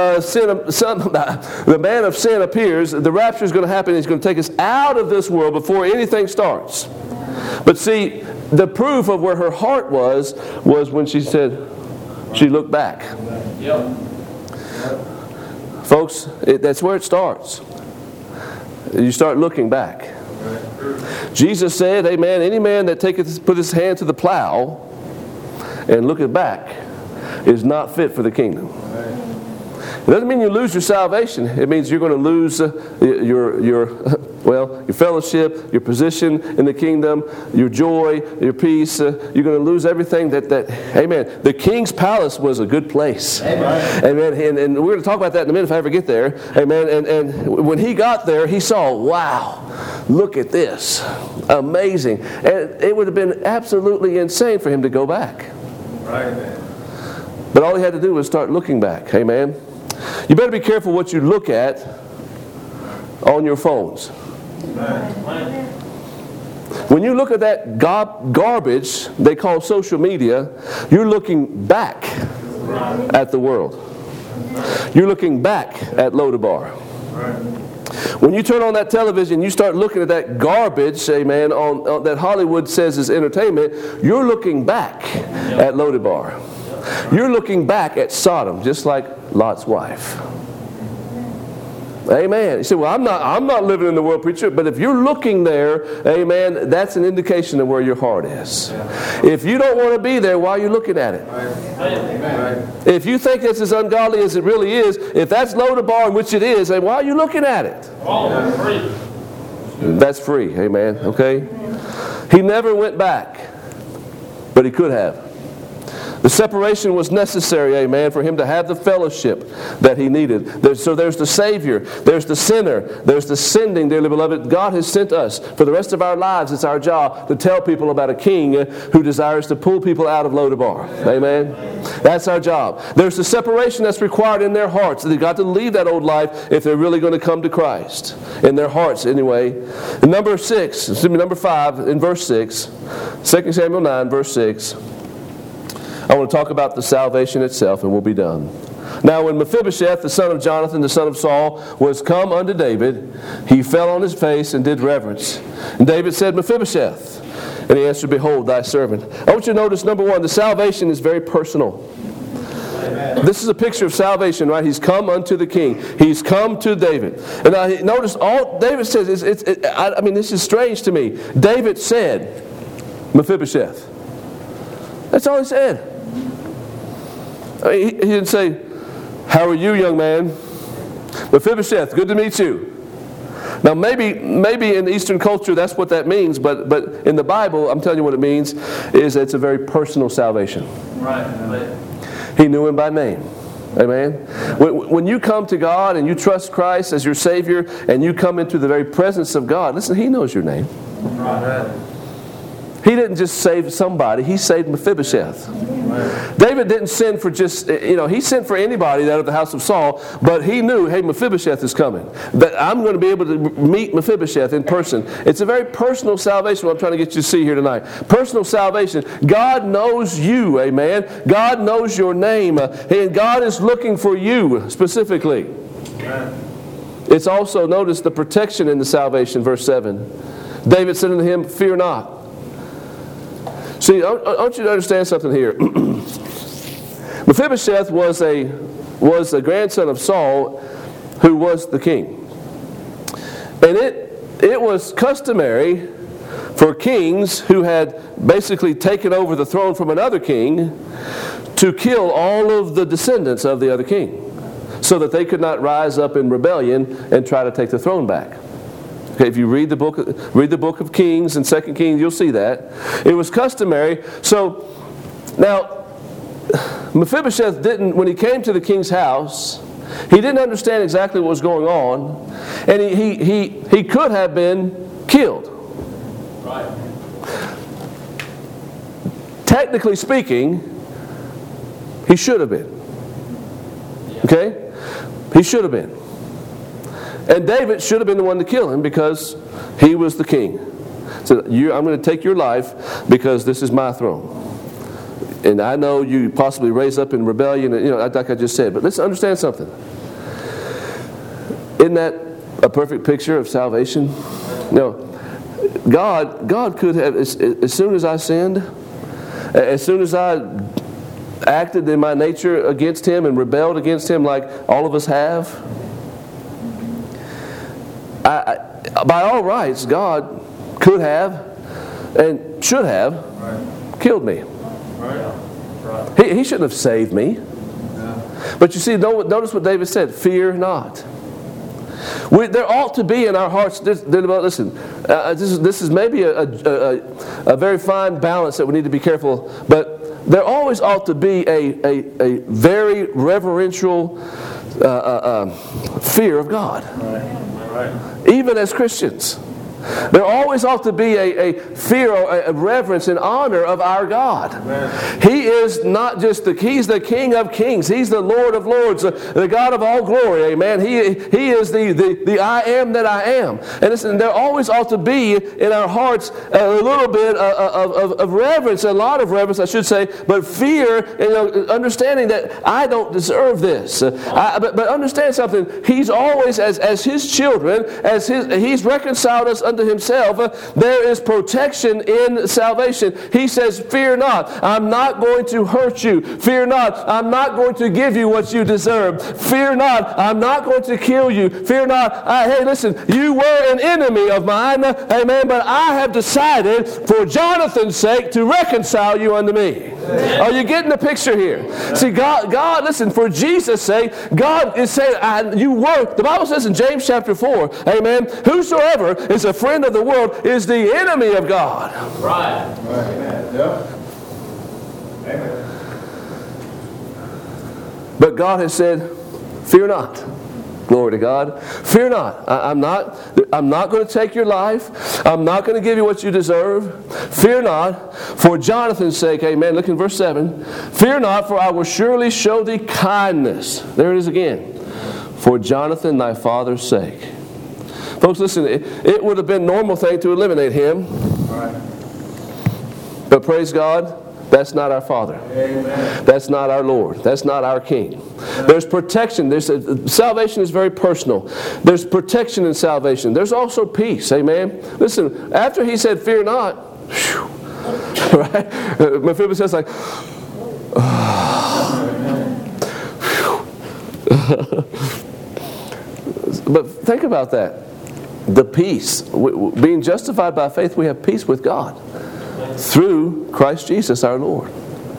the man of sin appears. The rapture is going to happen. He's going to take us out of this world before anything starts. But see, the proof of where her heart was when she said, she looked back. Yep. Folks, that's where it starts. You start looking back. Jesus said, amen, any man that put his hand to the plow and looketh back is not fit for the kingdom. It doesn't mean you lose your salvation. It means you're going to lose your fellowship, your position in the kingdom, your joy, your peace. You're going to lose everything that amen. The king's palace was a good place. Amen. Amen. And we're going to talk about that in a minute if I ever get there. Amen. And when he got there, he saw, wow, look at this. Amazing. And it would have been absolutely insane for him to go back. Right. But all he had to do was start looking back. Amen. You better be careful what you look at on your phones. When you look at that garbage they call social media, you're looking back at the world. You're looking back at Lodabar. When you turn on that television, you start looking at that garbage, amen, on that Hollywood says is entertainment, you're looking back at Lodabar. You're looking back at Sodom, just like Lot's wife. Amen. You say, well, I'm not living in the world, preacher. But if you're looking there, amen, that's an indication of where your heart is. If you don't want to be there, why are you looking at it? If you think it's as ungodly as it really is, if that's Lodabar, which it is, then why are you looking at it? That's free. Amen. Okay? He never went back, but he could have. The separation was necessary, amen, for him to have the fellowship that he needed. So there's the Savior, there's the sinner, there's the sending, dearly beloved. God has sent us. For the rest of our lives, it's our job to tell people about a king who desires to pull people out of Lodabar. Amen? That's our job. There's the separation that's required in their hearts. They've got to leave that old life if they're really going to come to Christ. In their hearts, anyway. In number 5, in verse 6, 2 Samuel 9, verse 6, I want to talk about the salvation itself, and we'll be done. Now when Mephibosheth, the son of Jonathan, the son of Saul, was come unto David, he fell on his face and did reverence. And David said, Mephibosheth. And he answered, Behold, thy servant. I want you to notice, number one, the salvation is very personal. Amen. This is a picture of salvation, right? He's come unto the king. He's come to David. And now notice all David says, this is strange to me. David said, Mephibosheth. That's all he said. He didn't say, how are you, young man? Mephibosheth, good to meet you. Now maybe in Eastern culture that's what that means, but in the Bible, I'm telling you what it means, is it's a very personal salvation. Right. He knew him by name. Amen. When you come to God and you trust Christ as your Savior and you come into the very presence of God, listen, He knows your name. Right. He didn't just save somebody, He saved Mephibosheth. Right. David didn't sin for just, he sent for anybody out of the house of Saul, but he knew, hey, Mephibosheth is coming. That I'm going to be able to meet Mephibosheth in person. It's a very personal salvation, what I'm trying to get you to see here tonight. Personal salvation. God knows you, amen. God knows your name, and God is looking for you specifically. Amen. It's also, notice the protection in the salvation, verse 7. David said unto him, fear not. See, I want you to understand something here. Mephibosheth was a grandson of Saul who was the king. And it was customary for kings who had basically taken over the throne from another king to kill all of the descendants of the other king so that they could not rise up in rebellion and try to take the throne back. Okay, if you read the book of Kings and 2 Kings, you'll see that. It was customary. So, now, Mephibosheth didn't, when he came to the king's house, he didn't understand exactly what was going on, and he could have been killed. Right. Technically speaking, should have been. Okay? He should have been. And David should have been the one to kill him because he was the king. So I'm going to take your life because this is my throne. And I know you possibly raised up in rebellion, like I just said. But let's understand something. Isn't that a perfect picture of salvation? No. God could have, as soon as I sinned, as soon as I acted in my nature against Him and rebelled against Him like all of us have, by all rights, God could have and should have killed me. He shouldn't have saved me. But you see, notice what David said, fear not. There ought to be in our hearts, listen, this is maybe a very fine balance that we need to be careful, but there always ought to be a very reverential fear of God. Even as Christians. There always ought to be a fear, a reverence and honor of our God. Amen. He is not just He's the King of kings. He's the Lord of lords, the God of all glory. Amen. He is the I am that I am. And listen, there always ought to be in our hearts a little bit of reverence, a lot of reverence, I should say, but fear, understanding that I don't deserve this. But understand something. He's always, as His children, He's reconciled us unto Himself, there is protection in salvation. He says, fear not, I'm not going to hurt you. Fear not, I'm not going to give you what you deserve. Fear not, I'm not going to kill you. Fear not, hey listen, you were an enemy of mine, amen, but I have decided for Jonathan's sake to reconcile you unto me. Amen. Are you getting the picture here? Amen. See, God, listen, for Jesus' sake, God is saying, the Bible says in James chapter 4, amen, whosoever is a friend of the world is the enemy of God. Right. Amen. Yep. Amen. But God has said, fear not. Glory to God. Fear not. I'm not going to take your life. I'm not going to give you what you deserve. Fear not. For Jonathan's sake, amen. Look in verse 7. Fear not, for I will surely show thee kindness. There it is again. For Jonathan thy father's sake. Folks, listen, it would have been a normal thing to eliminate him. Right. But praise God, that's not our Father. Amen. That's not our Lord. That's not our King. Amen. There's protection. Salvation is very personal. There's protection in salvation. There's also peace. Amen. Listen, after he said, fear not, whew, right? Mephibosheth says like, but think about that. The peace. Being justified by faith, we have peace with God through Christ Jesus our Lord.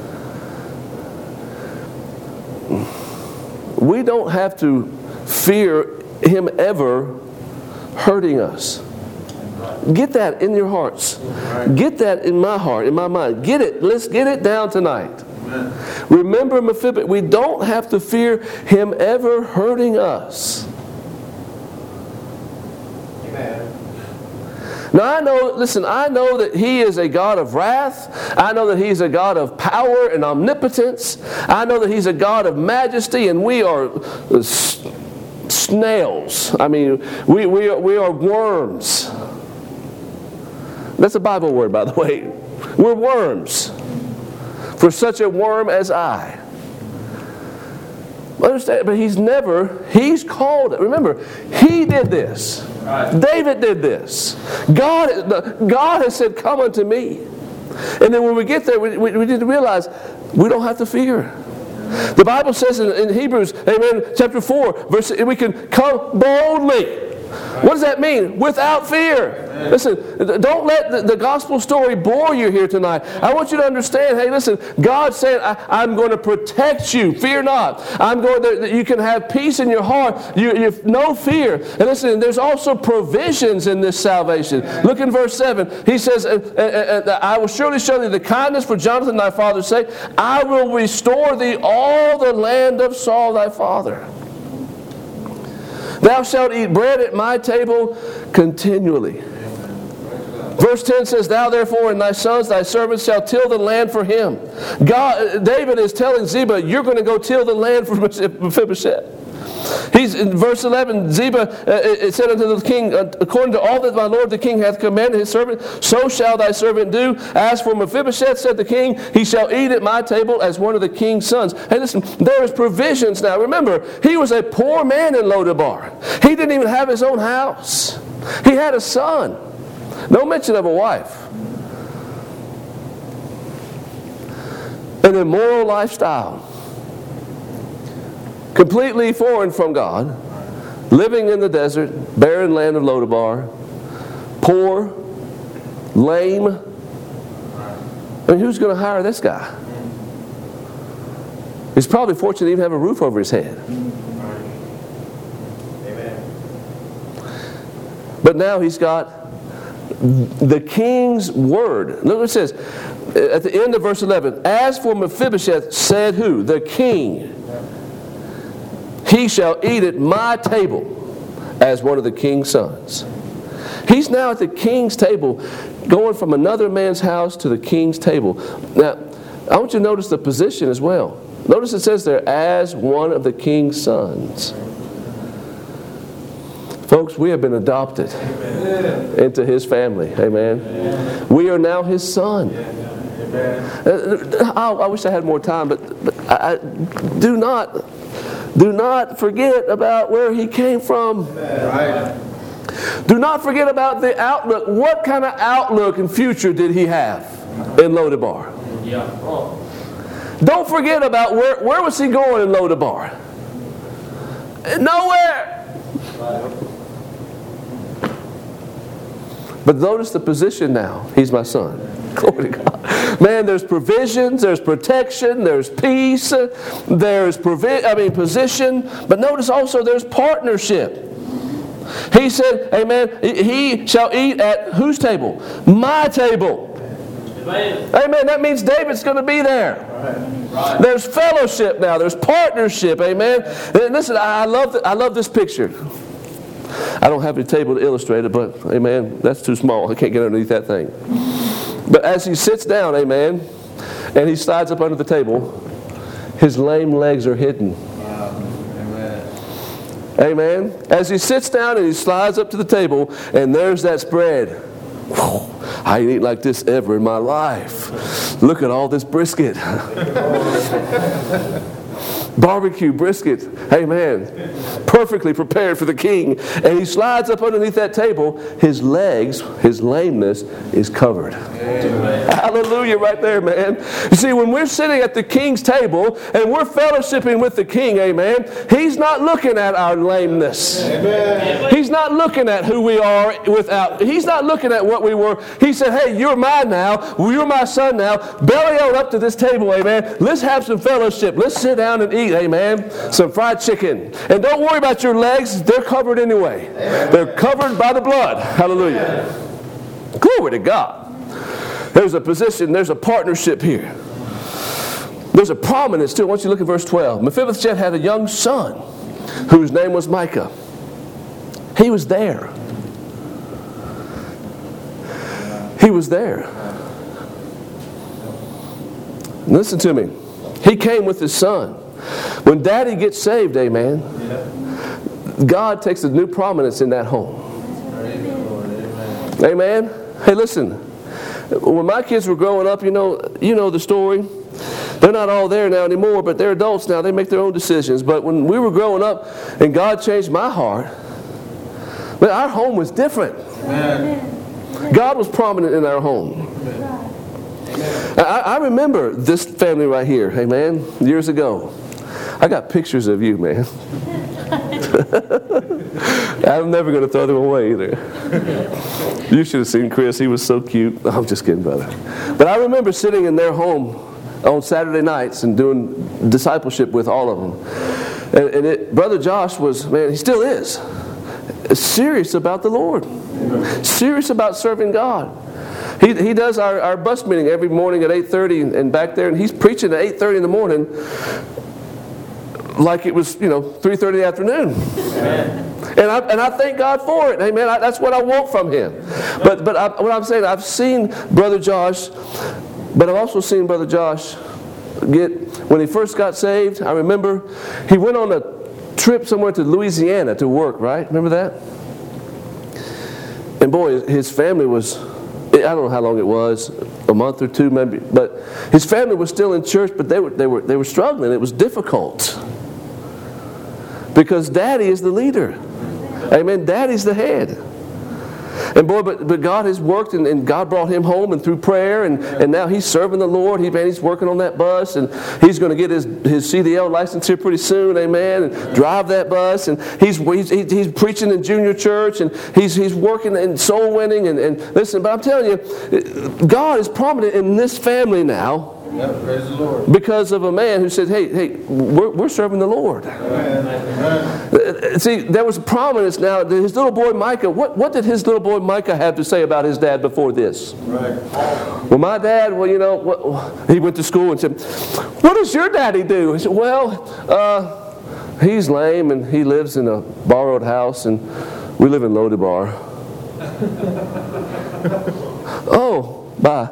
We don't have to fear Him ever hurting us. Get that in your hearts. Get that in my heart, in my mind. Get it. Let's get it down tonight. Remember Mephibosheth, we don't have to fear Him ever hurting us. Now I know that He is a God of wrath. I know that He's a God of power and omnipotence. I know that He's a God of majesty, and we are snails. I mean, we are worms. That's a Bible word, by the way. We're worms. For such a worm as I. Understand, but He's called it. Remember, He did this. Right. David did this. God has said, come unto me. And then when we get there, we need to realize we don't have to fear. The Bible says in Hebrews, amen, chapter 4, verse, we can come boldly. What does that mean? Without fear. Listen, don't let the gospel story bore you here tonight. I want you to understand, hey, listen, God said, I'm going to protect you. Fear not. You can have peace in your heart. You have no fear. And listen, there's also provisions in this salvation. Look in verse 7. He says, I will surely show thee the kindness for Jonathan thy father's sake. I will restore thee all the land of Saul thy father. Thou shalt eat bread at my table continually. Verse 10 says, Thou therefore and thy sons, thy servants shall till the land for him. David is telling Ziba, you're going to go till the land for Mephibosheth. He's in verse 11, Ziba, it said unto the king, according to all that my lord the king hath commanded his servant, so shall thy servant do. As for Mephibosheth, said the king, he shall eat at my table as one of the king's sons. Hey, listen, there is provisions now. Remember, he was a poor man in Lodebar. He didn't even have his own house. He had a son. No mention of a wife. An immoral lifestyle. Completely foreign from God, living in the desert, barren land of Lodebar, poor, lame. I mean, who's going to hire this guy? He's probably fortunate to even have a roof over his head. Amen. But now he's got the king's word. Look what it says at the end of verse 11. As for Mephibosheth, said who? The king. He shall eat at my table as one of the king's sons. He's now at the king's table, going from another man's house to the king's table. Now, I want you to notice the position as well. Notice it says there, as one of the king's sons. Folks, we have been adopted into his family. Amen. We are now his son. I wish I had more time, but do not forget about where he came from. Do not forget about the outlook. What kind of outlook and future did he have in Lodebar? Don't forget about where was he going in Lodebar? Nowhere. But notice the position now. He's my son. Glory to God. Man, there's provisions, there's protection, there's peace, there's position. But notice also there's partnership. He said, amen, he shall eat at whose table? My table. Amen. That means David's going to be there. Right. There's fellowship now. There's partnership. Amen. And listen, I love this picture. I don't have a table to illustrate it, but amen, that's too small. I can't get underneath that thing. But as he sits down, amen, and he slides up under the table, his lame legs are hidden. Amen. As he sits down and he slides up to the table, and there's that spread. Whew, I ain't eaten like this ever in my life. Look at all this brisket. Barbecue brisket. Amen. Perfectly prepared for the king. And he slides up underneath that table. His legs, his lameness is covered. Amen. Hallelujah right there, man. You see, when we're sitting at the king's table and we're fellowshipping with the king, amen, he's not looking at our lameness. Amen. He's not looking at who we are without. He's not looking at what we were. He said, hey, you're mine now. You're my son now. Belly on up to this table, amen. Let's have some fellowship. Let's sit down and eat, amen. Some fried chicken. And don't worry about your legs. They're covered anyway. Amen. They're covered by the blood. Hallelujah. Amen. Glory to God. There's a position, there's a partnership here. There's a prominence too. I want you to look at verse 12. Mephibosheth had a young son whose name was Micah. He was there. He was there. Listen to me. He came with his son. When daddy gets saved, amen, God takes a new prominence in that home. Amen. Hey, listen. When my kids were growing up, you know the story. They're not all there now anymore, but they're adults now. They make their own decisions. But when we were growing up and God changed my heart, but our home was different. Amen. God was prominent in our home. I remember this family right here, amen, years ago. I got pictures of you, man. I'm never going to throw them away either. You should have seen Chris. He was so cute. I'm just kidding, brother. But I remember sitting in their home on Saturday nights and doing discipleship with all of them. And Brother Josh was, man, he still is, serious about the Lord. Serious about serving God. He does our bus meeting every morning at 8:30 and back there, and he's preaching at 8:30 in the morning like it was, 3:30 in the afternoon. Amen. And I thank God for it. Amen. That's what I want from Him. But what I'm saying, I've seen Brother Josh, but I've also seen Brother Josh when he first got saved. I remember he went on a trip somewhere to Louisiana to work, right? Remember that? And boy, his family was, I don't know how long it was, a month or two maybe, but his family was still in church, but they were struggling. It was difficult. Because Daddy is the leader. Amen. Daddy's the head. And boy, but God has worked, and God brought him home and through prayer, and now he's serving the Lord. He's working on that bus, and he's going to get his CDL license here pretty soon, amen, and drive that bus. And he's preaching in junior church, and he's working in soul winning. And listen, but I'm telling you, God is prominent in this family now. Yeah, praise the Lord. Because of a man who said, hey, we're serving the Lord. Amen. See, there was prominence now. His little boy Micah, what did his little boy Micah have to say about his dad before this? Right. Well, my dad, he went to school and said, what does your daddy do? He said, he's lame and he lives in a borrowed house and we live in Lodabar. Oh, bye.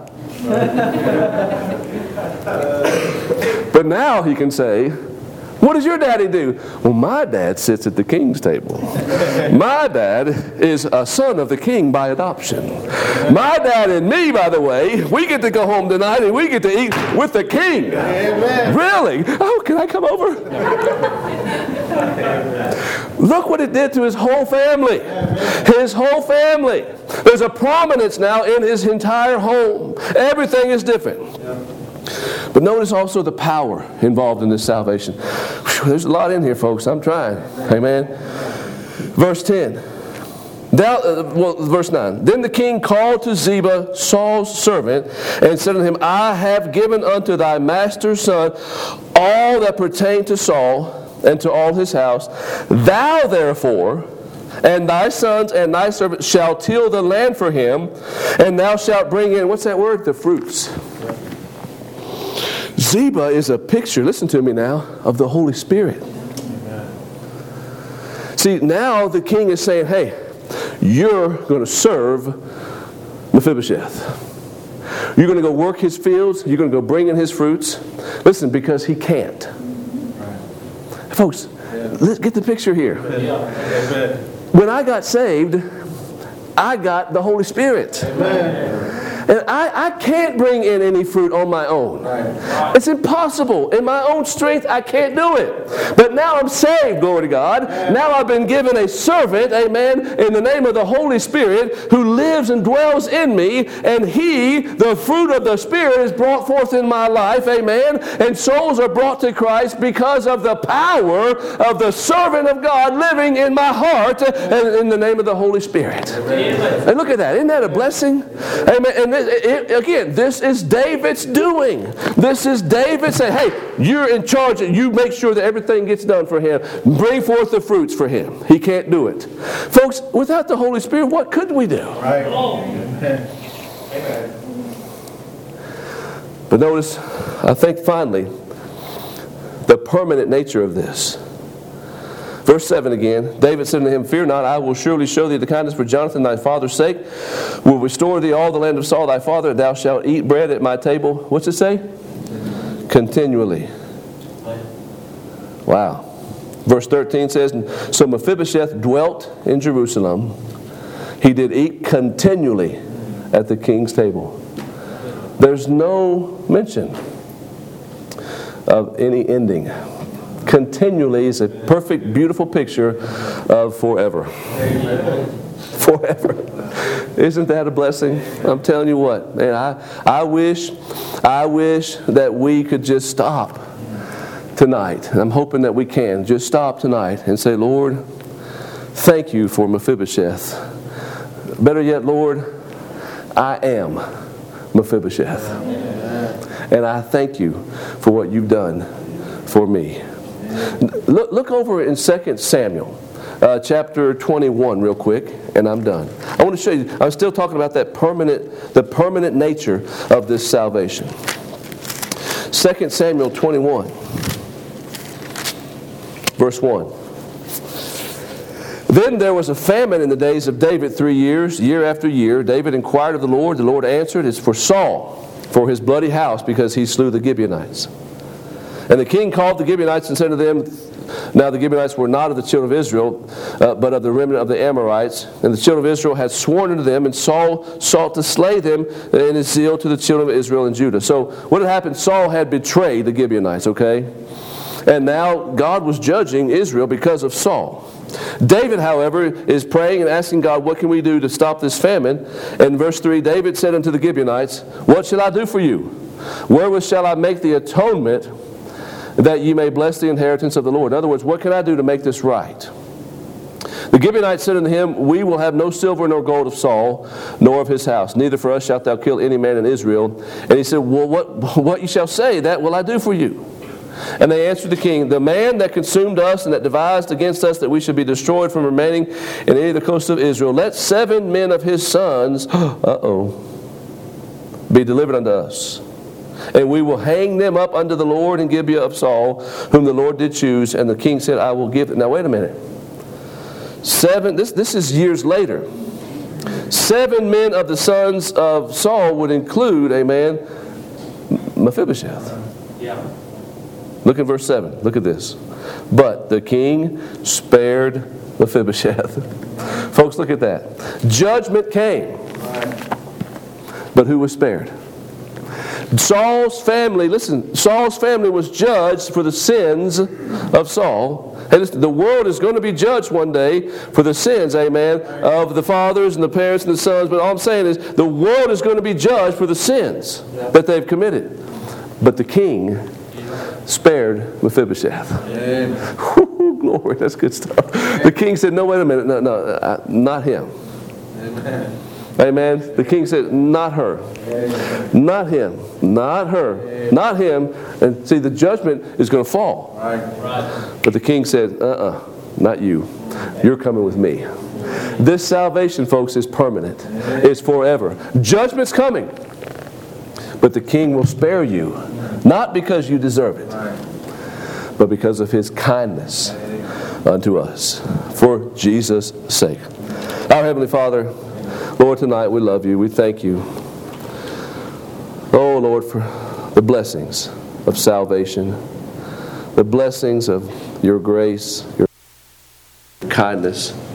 But now he can say, what does your daddy do? Well, my dad sits at the king's table. My dad is a son of the king by adoption. My dad and me, by the way, we get to go home tonight and we get to eat with the king. Amen. Really? Oh, can I come over? Look what it did to his whole family. His whole family. There's a prominence now in his entire home. Everything is different. But notice also the power involved in this salvation. There's a lot in here, folks. I'm trying. Amen. Verse 10. Verse 9. Then the king called to Ziba, Saul's servant, and said to him, I have given unto thy master's son all that pertained to Saul and to all his house. Thou therefore and thy sons and thy servants shall till the land for him, and thou shalt bring in, what's that word? The fruits. Ziba is a picture, listen to me now, of the Holy Spirit. Amen. See, now the king is saying, hey, you're going to serve Mephibosheth. You're going to go work his fields. You're going to go bring in his fruits. Listen, because he can't. Right. Folks, let's get the picture here. Amen. When I got saved, I got the Holy Spirit. Amen. And I can't bring in any fruit on my own. Right. It's impossible. In my own strength, I can't do it. But now I'm saved, glory to God. Amen. Now I've been given a servant, amen, in the name of the Holy Spirit who lives and dwells in me. And he, the fruit of the Spirit, is brought forth in my life, amen. And souls are brought to Christ because of the power of the servant of God living in my heart and in the name of the Holy Spirit. Amen. And look at that. Isn't that a blessing? Amen. And again, this is David's doing. This is David saying, hey, you're in charge. You make sure that everything gets done for him. Bring forth the fruits for him. He can't do it. Folks, without the Holy Spirit, what could we do? Right. Amen. But notice, I think finally, the permanent nature of this. Verse 7 again, David said to him, fear not, I will surely show thee the kindness for Jonathan thy father's sake, will restore thee all the land of Saul thy father, thou shalt eat bread at my table. What's it say? Continually. Wow. Verse 13 says, so Mephibosheth dwelt in Jerusalem. He did eat continually at the king's table. There's no mention of any ending. Continually is a perfect, beautiful picture of forever. Amen. Forever. Isn't that a blessing? I'm telling you what, man, I wish that we could just stop tonight. And I'm hoping that we can just stop tonight and say, Lord, thank you for Mephibosheth. Better yet, Lord, I am Mephibosheth. Amen. And I thank you for what you've done for me. Look over in 2 Samuel, chapter 21 real quick, and I'm done. I want to show you, I'm still talking about the permanent nature of this salvation. 2 Samuel 21, verse 1. Then there was a famine in the days of David 3 years, year after year. David inquired of the Lord. The Lord answered, "It's for Saul, for his bloody house, because he slew the Gibeonites." And the king called the Gibeonites and said to them, now the Gibeonites were not of the children of Israel, but of the remnant of the Amorites. And the children of Israel had sworn unto them, and Saul sought to slay them in his zeal to the children of Israel and Judah. So what had happened? Saul had betrayed the Gibeonites, okay? And now God was judging Israel because of Saul. David, however, is praying and asking God, what can we do to stop this famine? And verse 3, David said unto the Gibeonites, "What shall I do for you? Wherewith shall I make the atonement that ye may bless the inheritance of the Lord?" In other words, what can I do to make this right? The Gibeonites said unto him, "We will have no silver nor gold of Saul, nor of his house. Neither for us shalt thou kill any man in Israel." And he said, "Well, what ye shall say, that will I do for you." And they answered the king, "The man that consumed us and that devised against us that we should be destroyed from remaining in any of the coasts of Israel, let 7 men of his sons be delivered unto us. And we will hang them up unto the Lord in Gibeah of Saul, whom the Lord did choose." And the king said, "I will give." Now wait a minute. 7, this is years later. 7 men of the sons of Saul would include, amen, Mephibosheth. Yeah. Look at verse 7. Look at this. "But the king spared Mephibosheth." Folks, look at that. Judgment came. But who was spared? Saul's family, listen, Saul's family was judged for the sins of Saul. Hey, listen, the world is going to be judged one day for the sins, amen, of the fathers and the parents and the sons. But all I'm saying is the world is going to be judged for the sins that they've committed. But the king spared Mephibosheth. Woo, glory, that's good stuff. The king said, "No, wait a minute, no, not him." Amen. Amen. The king said, "Not her." Amen. Not him. Not her. Amen. Not him. And see, the judgment is going to fall. Right. But the king said, not you. You're coming with me. This salvation, folks, is permanent. It's forever. Judgment's coming. But the king will spare you. Not because you deserve it, but because of his kindness unto us. For Jesus' sake. Our Heavenly Father, Lord, tonight we love you. We thank you. Oh, Lord, for the blessings of salvation, the blessings of your grace, your kindness.